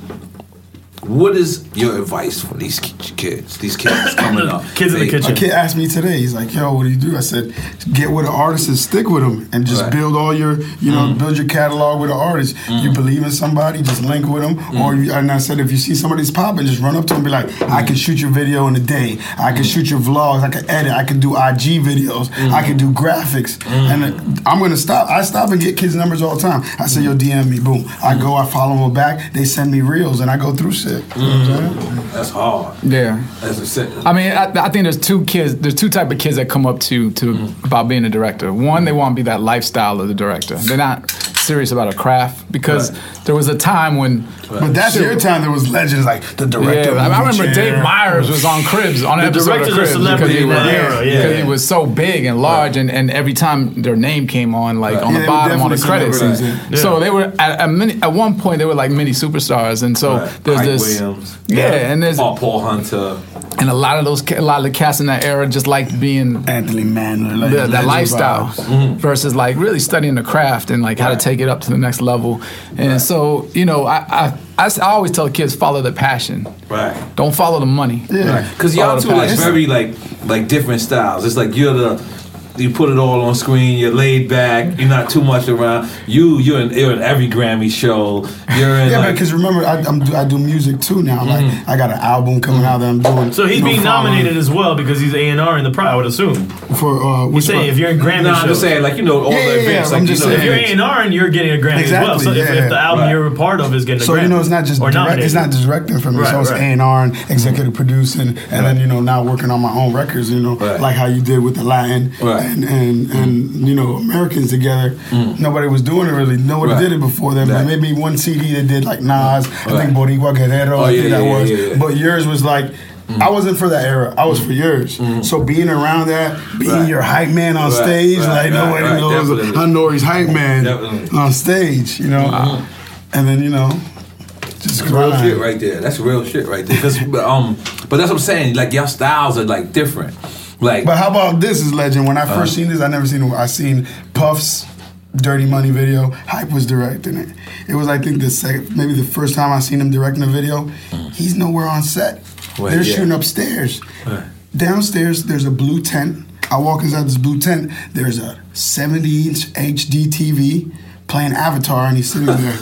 What is your advice for these ki- kids, these kids coming up? Kids in the They- kitchen. A kid asked me today. He's like, "Yo, what do you do?" I said, "Get with an artist and stick with them, and just Right. build all your, you know, build your catalog with an artist. You believe in somebody, just link with them. Or, you, and I said, if you see somebody's popping, just run up to them, and be like, I can shoot your video in a day. I can shoot your vlogs. I can edit. I can do I G videos. I can do graphics. And uh, I'm gonna stop. I stop and get kids' numbers all the time. I say, "Yo, D M me." Boom. I go. I follow them back. They send me reels, and I go through shit. You know what I'm saying? That's hard. Yeah. That's a set. I mean, I, I think there's two kids. There's two type of kids that come up to to about being a director. One, they want to be that lifestyle of the director. They're not serious about a craft because Right. there was a time when. But that's Shit. your time. There was legends like the director. Yeah, of I Movie remember Chair. Dave Myers was on Cribs on an The episode of director's a Cribs celebrity because he in that was- era, yeah. because he was so big and large, and, and every time their name came on, like Right. on Yeah, the they were bottom on the definitely credits, celebrities, yeah. so they were at a mini, at one point they were like mini superstars, and so Right. there's Hype this Williams. yeah, and there's Paul, Paul Hunter. and a lot of those ca- a lot of the cast in that era just liked being Anthony Mann, like the, that legend lifestyle vibes. versus like really studying the craft and like how to take it up to the next level. And so, you know, I, I, I, s- I always tell kids follow the passion. Right. Don't follow the money. Yeah. Because Follow y'all the two like passion. very like like different styles. It's like you're the you put it all on screen. You're laid back. You're not too much around. You you're in, you're in every Grammy show. You're in Yeah, like, because remember, I, I'm, do- I do music too now. Like, I got an album coming out that I'm doing. So he's you know, being following nominated as well because he's A and R in the pro. I would assume. for. Uh, You which say one? if you're in Grammy No, I'm shows. just saying like you know all Yeah, the yeah, yeah, events. I'm Like, just you know, If you're saying. A and R and you're getting a Grammy as well. Exactly, So if, yeah, if the album right. you're a part of is getting a So Grammy, you know, it's not just or direct, nominated. it's not just directing for me. Right, so it's right. A and R and executive producing, and then you know now working on my own records. You know, Right. like how you did with the Latin Right. and and and you know Americans together. Nobody was doing it really. Nobody Right. did it before them. Right. But maybe one C D they did like Nas. I Right. think Boricua Guerrero. Oh, I yeah, think that yeah, was. yeah, yeah. But yours was like. I wasn't for that era. I was for yours. So being around that, being Right. your hype man on Right, stage, right, like right, nobody right, knows definitely. I know he's hype man Definitely. on stage, you know. And then you know, just That's real grind. shit right there. That's real shit right there. 'Cause, um, but that's what I'm saying. Like your styles are like different. Like But how about this is legend? When I first Uh-huh. seen this, I never seen it. I seen Puff's Dirty Money video. Hype was directing it. It was I think the second, maybe the first time I seen him directing a video. He's nowhere on set. Right, They're yeah. shooting upstairs. Right. Downstairs, there's a blue tent. I walk inside this blue tent. There's a seventy inch H D T V playing Avatar, and he's sitting there.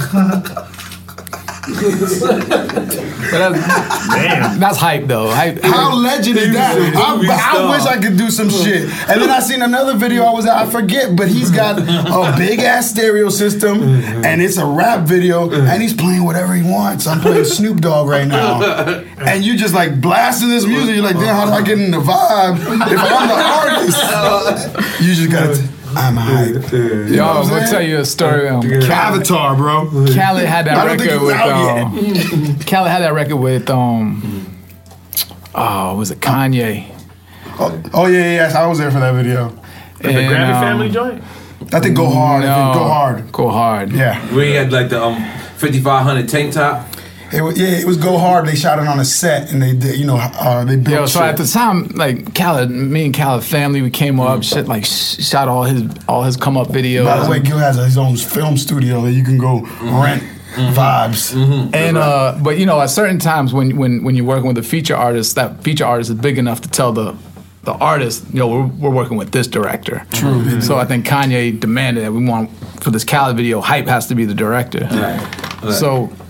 But that's, Damn. that's hype though. Hype, How legend is that? He's a I, movie but I star. wish I could do some shit. And then I seen another video I was at, I forget, but he's got a big ass stereo system and it's a rap video and he's playing whatever he wants. I'm playing Snoop Dogg right now. And you just like blasting this music. You're like, damn, how do I get in the vibe if I'm the artist? You just gotta. T- I'm hype. Yo, what I'm I'm gonna saying? tell you a story. Um, Khaled, Avatar, bro. Khaled had that I don't think record it was with out um, Khaled had that record with um, oh, was it Kanye? Oh, oh yeah, yeah, yes, I was there for that video. The And, Grammy um, Family joint? I think Go Hard. I think Go no, Hard. Go hard. Yeah. we had like the um fifty-five hundred tank top. It was, yeah, it was Go Hard. They shot it on a set, and they did, you know, uh, they built. Yo, so shit. at the time, like Khaled, me and Khaled family, we came up, shit, like sh- shot all his all his come up videos. By the way, Gil has his own film studio that you can go rent vibes. And uh, but you know, at certain times when when when you're working with a feature artist, that feature artist is big enough to tell the the artist, you know, we're, we're working with this director. True. So I think Kanye demanded that we want for this Khaled video, Hype has to be the director. Right. Right. So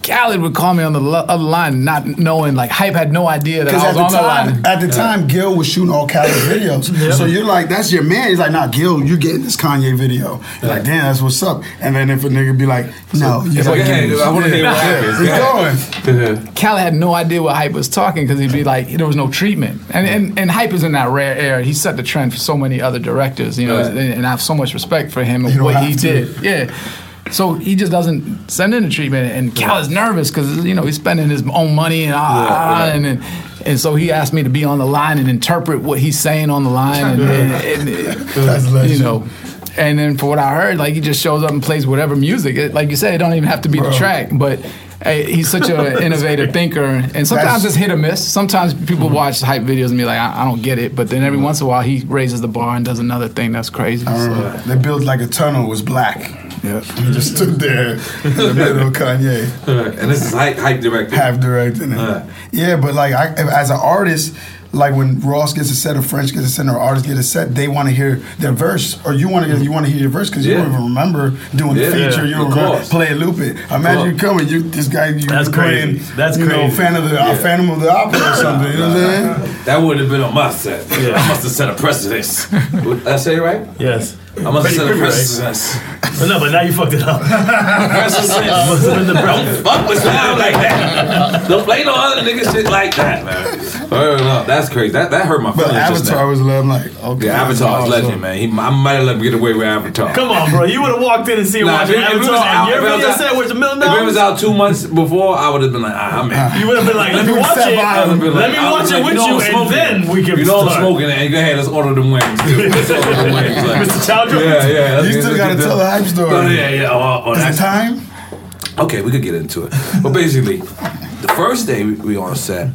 Khaled would call me on the lo- other line, not knowing, like, Hype had no idea that Because I was at on the the time, line. at the time, Gil was shooting all Khaled videos. So you're like, that's your man. He's like, nah, Gil, you getting this Kanye video. You're like, damn, that's what's up. And then if a nigga be like, no, you It's gotta like, give hey, me- I want to hear what Yeah, happens. he's Go going. ahead. Khaled had no idea what Hype was talking because he'd be like, there was no treatment. And, and and Hype is in that rare era. He set the trend for so many other directors, you know, Right. and, and I have so much respect for him and don't what he have to. did. Yeah. So he just doesn't send in the treatment. And Khaled's nervous because, you know, he's spending his own money and, ah, Yeah, yeah. and, and and so he asked me to be on the line and interpret what he's saying on the line. And, and, and That's legend. you know. And then for what I heard, like, he just shows up and plays whatever music. It, like you said, it don't even have to be Bro. the track. But hey, he's such an innovative thinker. And sometimes That's- it's hit or miss. Sometimes people watch Hype videos and be like, I, I don't get it. But then every once in a while, he raises the bar and does another thing that's crazy. I So, remember they built like a tunnel, it was black. yeah. He just stood there in the middle of Kanye, And this is hype, hype directed. half directing it. Right. Yeah, but like I, as an artist, like when Ross gets a set or French gets a set or artists get a set, they want to hear their verse, or you want to you want to hear your verse because you Yeah. don't even remember doing Yeah, the feature. yeah, You don't of remember course. play it, loop it. Imagine you course. coming, you this guy you That's recording, crazy. That's you know, crazy. fan of the uh, Phantom of the Opera or something. You know what I'm saying? That would have been on my set. I must have set a precedence. Did I say it right? Yes. I must have Pretty set a quick, right? precedence. But no, but now you fucked it up. Precedence. Must have been the Don't fuck with sound like that. Don't play no other nigga shit like that, man. Word up. That's crazy. That that hurt my But feelings just Avatar now. was love, like okay. Yeah, Avatar is legend, man. He, I might have let him get away with Avatar. Come on, bro. You would have walked in and seen Nah, watching if it- if it was Avatar, out- and your if it was video out- said where's a million If it was dollars? out two months before, I would have been like, ah, I'm in. You would have been like, let me You watch sat it. by him. Let me I watch was it like, with know you, I'm and smoking. then we can You know I'm start. smoking it. And go ahead, let's order them wings. Dude. Let's order them wings. Like, Mister Chowdhury? yeah, yeah. let's You get- still let's gotta get tell them. the hype story. Oh, yeah, yeah. Oh, oh, Is it that's time? okay. We could get into it. But basically, the first day we, we on set,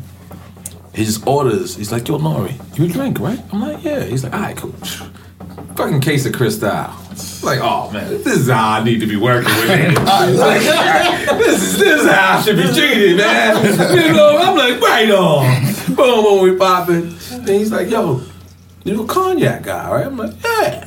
he just orders. He's like, "Yo, Nori, you drink, right?" I'm like, "Yeah." He's like, "All right, cool." Fucking case of Cristal. Like, oh man, this is how I need to be working with it. Like, this is this is how I should be treated, man. You know, I'm like, right on. Boom, boom, we popping. And he's like, "Yo, you a cognac guy, right?" I'm like, "Yeah."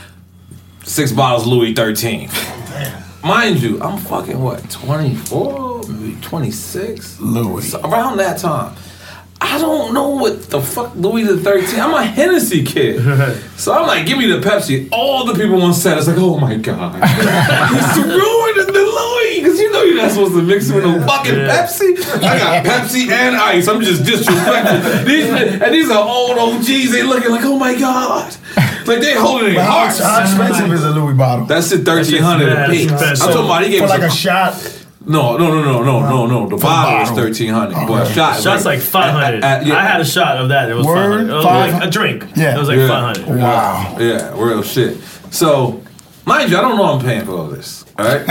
Six bottles Louis thirteen. Mind you, I'm fucking what, twenty-four, maybe twenty-six? Louis. So around that time. I don't know what the fuck Louis the thirteenth. I'm a Hennessy kid. So I'm like, give me the Pepsi. All the people on set is like, oh my God. He's ruining the Louis. Because you know you're not supposed to mix it with no fucking Yeah. Pepsi. I got Pepsi and ice. I'm just disrespectful. These, and these are old O Gs. They looking like, oh my God. Like they holding it in But how, hearts. how expensive is a Louis bottle? That's it, thirteen hundred a That's piece. I'm expensive. talking about he gave For us like a, a shot. no, no, no, no, no, no, no. The bottle was bottle. thirteen hundred, but a Okay. shot. Shot's like five hundred. at- at- yeah. I had a shot of that. It was Word? five hundred. It was Five- like a drink. Yeah. It was like Yeah. five hundred. Wow. Yeah, real shit. So, mind you, I don't know I'm paying for all this. All right.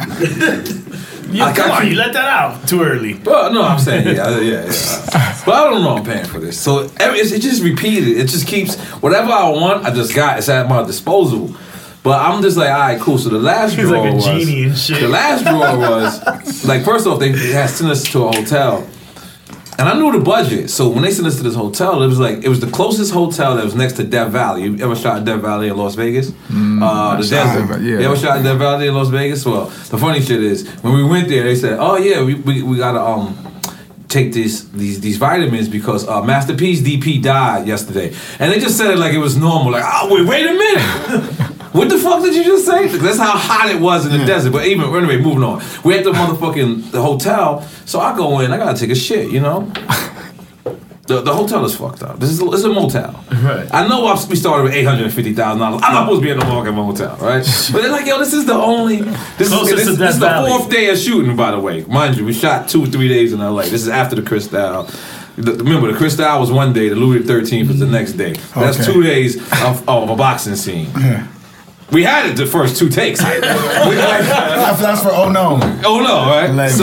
Yeah, I come got on, you. you let that out too early. Well, no, I'm saying yeah, yeah, yeah. But I don't know I'm paying for this. So every, it's, it just repeated. It just keeps whatever I want. I just got. It's at my disposal. But I'm just like, all right, cool. So the last He's drawer like a was genie and shit. the last drawer was like first off they had sent us to a hotel. And I knew the budget, so when they sent us to this hotel, it was like it was the closest hotel that was next to Death Valley. You ever shot at Death Valley in Las Vegas? uh, the shot desert. it, yeah. You ever shot at Death Valley in Las Vegas? Well, the funny shit is when we went there, they said, "Oh yeah, we we, we gotta um take these these these vitamins because uh, Master P's D P died yesterday," and they just said it like it was normal. Like, oh wait, wait a minute. What the fuck did you just say? That's how hot it was in the desert. But even anyway, moving on. We're at the motherfucking the hotel, so I go in. I gotta take a shit, you know. The, the hotel is fucked up. This is this is a motel. Right. I know I- we started with eight hundred and fifty thousand dollars. I'm not supposed to be in no fucking motel, right? But they're like, yo, this is the only. This is Closest this, to this Death is the Valley. fourth day of shooting, by the way. Mind you, we shot two or three days in L A. This is after the Cristal. The, remember, the Cristal was one day. The Louis the thirteenth was the next day. That's Okay. two days of, of a boxing scene. Yeah. We had it the first two takes. We, like, That's that's for oh no. oh no, right? Legend.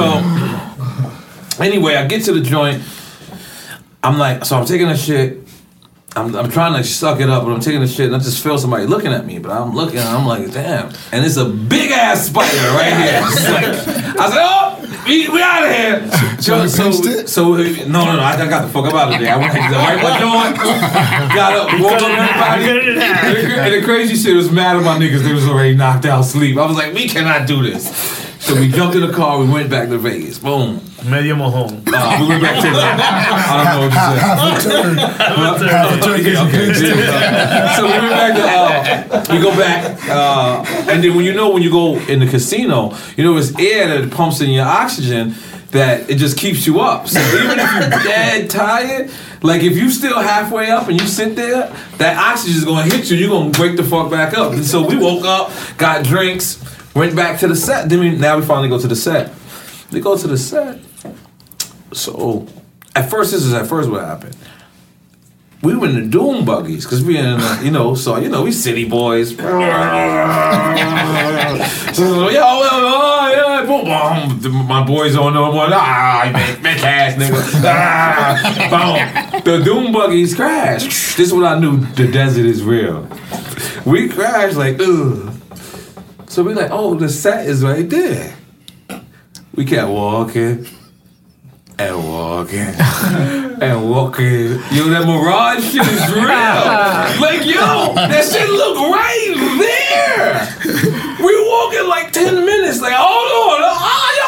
So anyway, I get to the joint. I'm like, so I'm taking a shit. I'm, I'm trying to suck it up, but I'm taking a shit, and I just feel somebody looking at me. But I'm looking, and I'm like, damn. And it's a big ass spider right here. It's like, I said, oh, we, we out of here. So you pinched it? So no, no, no. I, I got the fuck up out of there. I went to the right my joint, got up, woke up everybody. Cut it in half. And the, and the crazy shit was mad at my niggas. They was already knocked out sleep. I was like, we cannot do this. So we jumped in the car. We went back to Vegas. Boom. Medio mojón. Uh, we went back to the, I don't know what you said. Half a turn. Half a turn. Yeah, okay. So we went back to, uh, we go back, uh, and then when you know when you go in the casino, you know it's air that pumps in your oxygen that it just keeps you up. So even if you're dead tired, like if you still halfway up and you sit there, that oxygen is gonna hit you. You're gonna wake the fuck back up. And so we woke up, got drinks, went back to the set. Then we now we finally go to the set. We go to the set. So, at first, this is at first what happened. We were in the doom buggies because we in, the, you know, so you know we city boys. So yo, yo, yo, boom, boom. My boys on the one. Ah, bitch ass nigga. Ah, boom. The doom buggies crashed. This is what I knew. The desert is real. We crashed like, ugh. So we like, oh, the set is right there. We kept walking. And walking, and walking. Yo, that Mirage shit is real. Like, yo, that shit look right there. We were walking like ten minutes. Like, hold on.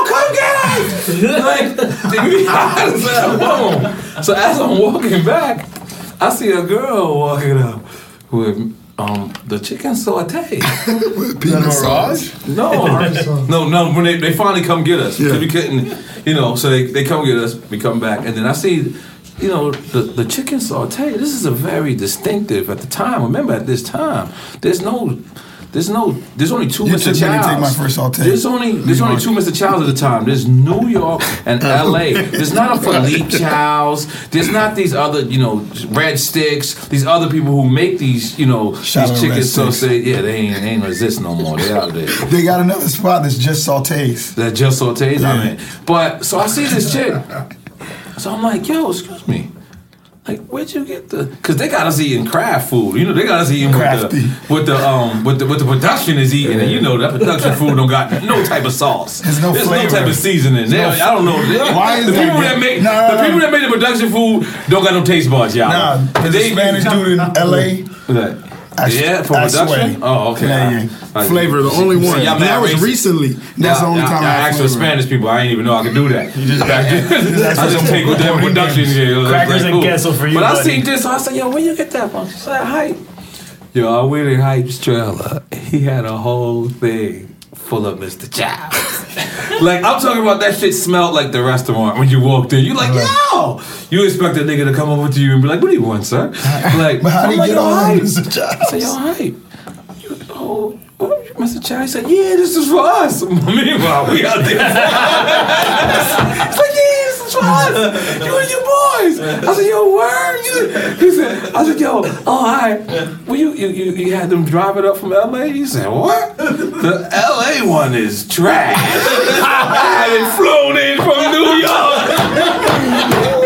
Oh, yo, come get us. Like, we had us at home. So as I'm walking back, I see a girl walking up with um, the chicken saute. Peanut Mirage? No, no, no. When they, they finally come get us, because Yeah. we couldn't, you know. So they, they come get us. We come back, and then I see, you know, the the chicken saute. This is a very distinctive at the time. Remember, at this time, there's no. There's no. There's only two You Mister took me to Childs. take my first saute. There's only. There's New only York. two Mister Childs at the time. There's New York and L A. There's not a Philippe Childs. There's not these other, you know, Red Sticks. These other people who make these, you know, Shout out these Red chicken Sticks. saute. Yeah, they ain't. They ain't exist no more. They out there. They got another spot that's just sautés. That just sautés. Yeah. I mean, but so I see this chick. So I'm like, yo, excuse me. Like, where'd you get the? Because they got us eating craft food. You know, they got us eating with Crafty. the with the um with the with the production is eating, and you know that production food don't got no type of sauce. There's no There's flavor. no type of seasoning. They, no I don't know. Why is the that people good? that make No, no, the no. people that make the production food don't got no taste buds, y'all. Nah, there's a Spanish dude in L A. Like, I s- yeah, for I production. swear. Oh, okay. Yeah, yeah. I- I- Flavor, the only See, one. y'all And mad that was racist. recently. That's the only I, time I, I, I had asked for flavor. Spanish people. I didn't even know I could do that. You just back ask I for just some take with them Puerto production Ricans. here. Crackers and queso for you, But I buddy. seen this, so I said, yo, where you get that from? She said, Hype. Yo, I went in Hype's trailer. He had a whole thing full of Mister Childs. Like, I'm talking about that shit smelled like the restaurant when you walked in. You like, yo! You expect a nigga to come over to you and be like, what do you want, sir? Like, But how I'm do you like, get yo, on Hype. Mister I Childs? said, yo, Hype. You, oh, oh, Mister Childs said, yeah, this is for us. Meanwhile, we out there. It's like, yeah, this is for us. You and your boys. I said, yo, word. You. He said, I said, yo, oh, all right. Well, you, you, you, you had them drive it up from L A? He said, what? The L A one is trash. I had it flown in from New York.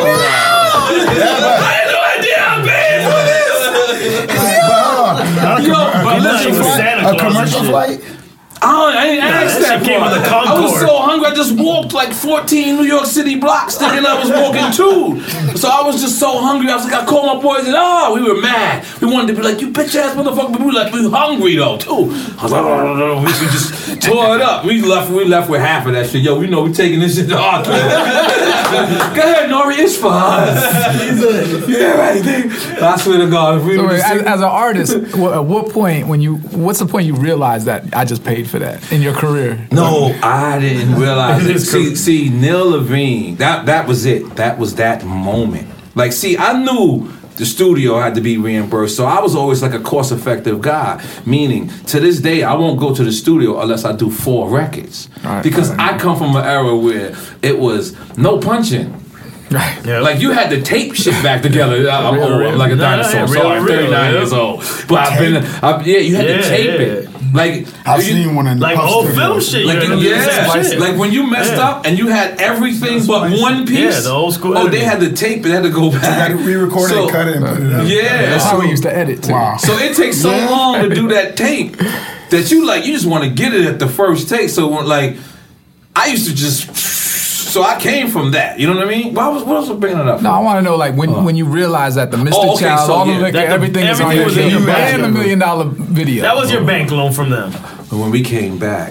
I had no idea how bad for this. Yo, but Nothing listen, for Santa A Claus and commercial shit. flight? Oh, I didn't ask that that shit came part. with the I was Concorde. so hungry, I just walked like fourteen New York City blocks thinking I was walking too. So I was just so hungry. I was like, I called my boys and oh, we were mad. We wanted to be like, you bitch ass motherfucker, but we were like, we were hungry though too. I was like, oh, no, no, no. We, we just tore it up. We left, we left with half of that shit. Yo, we know we taking this shit to Arthur. Go ahead, Nori, it's for us. Yeah, right there. I swear to God, if we So were wait, to as, sing- as an artist, wha- at what point when you, what's the point you realize that I just paid for that in your career? No, I didn't realize it. It's See, cool. see, Neil Levine, that that was it. That was that moment. Like, see, I knew the studio had to be reimbursed, so I was always like a cost-effective guy. Meaning, to this day, I won't go to the studio unless I do four records, Right, because right. I come from an era where it was no punching. Right. Yeah. Like, you had to tape shit back together. I'm Real, old. real. I'm like a No, no, dinosaur. yeah, so real, I'm real, thirty-nine yeah. years old. But I've been, I've, yeah, you had Yeah, to tape yeah. it. Like, I've you- seen one in the Like Puff old Studio. film shit. like, you know, yeah, the same shit. like when you messed Yeah. up and you had everything but spicy. one piece. Yeah, the old school Oh, they editing. had to tape it. They had to go back. Got to re-record it, cut it, and put it up. Yeah, That's how so, we used to edit too. Wow. so it takes so Yeah. long to do that tape that you like. You just want to get it at the first take. So when, like, I used to just. So I came from that. You know what I mean? What was what else was bringing it up? No, I want to know like when when you realize that the Mister Oh, okay, Child, so all yeah, the liquor, that the- everything is on everything your was in you your and bag. the million dollar video. That was your bank loan from them. But when we came back,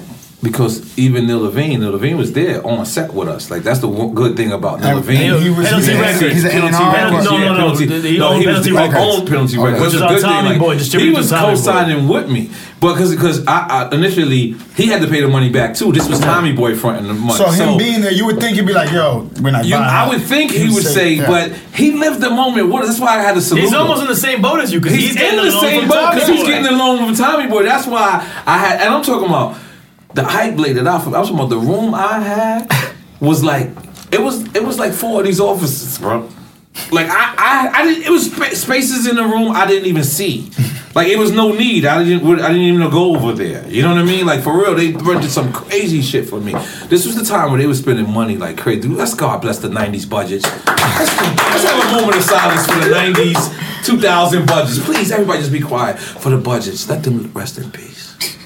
Because even Neil Levine, Neil Levine was there on set with us. Like that's the one good thing about Neil And- Levine. and he was- Penalty he's a- Records. he's an Penalty A and R. Records, No, yeah, no, no. penalty. The- he no, owned he was Penalty he Records. owned Penalty Okay. Records. Which That's is a our good thing. Tommy Like, Boy, he distributed was to Tommy Boy. co-signing with me, but because because I, I initially he had to pay the money back too. This was Tommy Boy fronting the money. So him being there, you would think he'd be like, "Yo, we're not." You, buying I it." would think he would say, yeah. but he lived the moment. What? That's why I had to salute He's him. almost in the same boat as you because He's, he's, in getting the loan same from boat Tommy because he's Boy. getting the loan from Tommy Boy. That's why I had, and I'm talking about the hype laid it out for me. I was talking about the room I had was like it was it was like four of these offices, bro. Like I I, I didn't. It was spa- spaces in the room I didn't even see. Like it was no need. I didn't. I didn't even go over there. You know what I mean? Like for real, they rented some crazy shit for me. This was the time where they were spending money like crazy. Let's God bless the nineties budgets. Let's, let's have a moment of silence for the nineties, two thousand budgets. Please, everybody, just be quiet for the budgets. Let them rest in peace.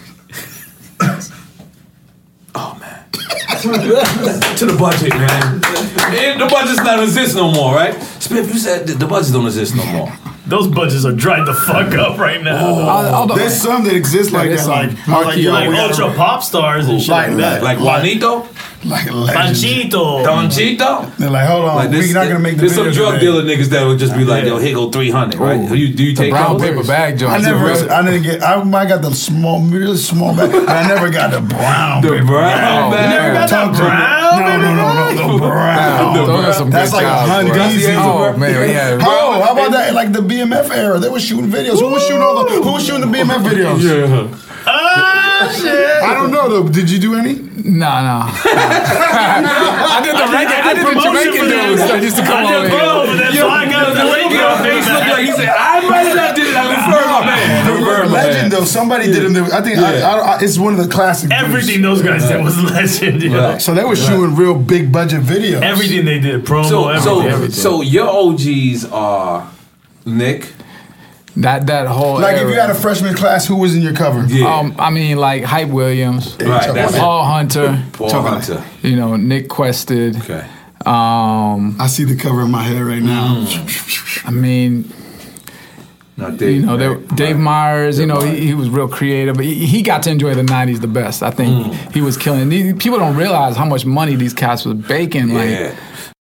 Oh man. To the budget, man. And the budgets not exist no more, right? Spiff, you said the budgets don't exist no more. Those budgets are dried the fuck up right now. I'll- I'll- There's some that exist like there's that, like some. I was like, yo, like we gotta- ultra pop stars and shit Like- like, that. Like Juanito, like legends. Panchito. Don Chito. They're like, hold on, Like we're not gonna make the There's some video drug today. dealer niggas that would just be like, yo, here go three hundred, right? Ooh. You, do you The take brown those? paper bag I joints. never, I didn't get. I, I got the small, really small bag, but I never got the brown. The paper brown bag. bag. You never got Talk that brown? No, no, no, no, the brown. Those are some That's good like a jobs, hundred boy. easy. Oh man, we had Oh, how about that? Like the B M F era, they were shooting videos. Who was shooting all the? Who was shooting the B M F videos? Yeah. Ah, shit. I don't know though. Did you do any? Nah, nah. I did the Jamaican. I did the promotion Jamaican for them. dudes that used to come I over did here. promo for them, so I got the link Your on face looked Facebook. like he said, I might have not did it. I refer my man. The Refer my legend man. though. Somebody did them. I think I, I, I, it's one of the classic. dudes. Everything those guys did was legend, you know? Right. So they were shooting real big budget videos. Everything they did, promo, So, everything. so, everything. so your O Gs are Nick. That that whole Like era. if you had a freshman class, who was in your cover? Yeah. Um, I mean, like Hype Williams, Right, that's it. Paul Hunter, Paul Talk about Hunter. you know, Nick Quested. Okay. Um, I see the cover in my head right now. Mm. I mean, Not Dave. you know, there, right? Dave Myers. You know, Myers. he, he was real creative, but he, he got to enjoy the nineties the best. I think Mm. he was killing. These, people don't realize how much money these cats was baking. Like Yeah.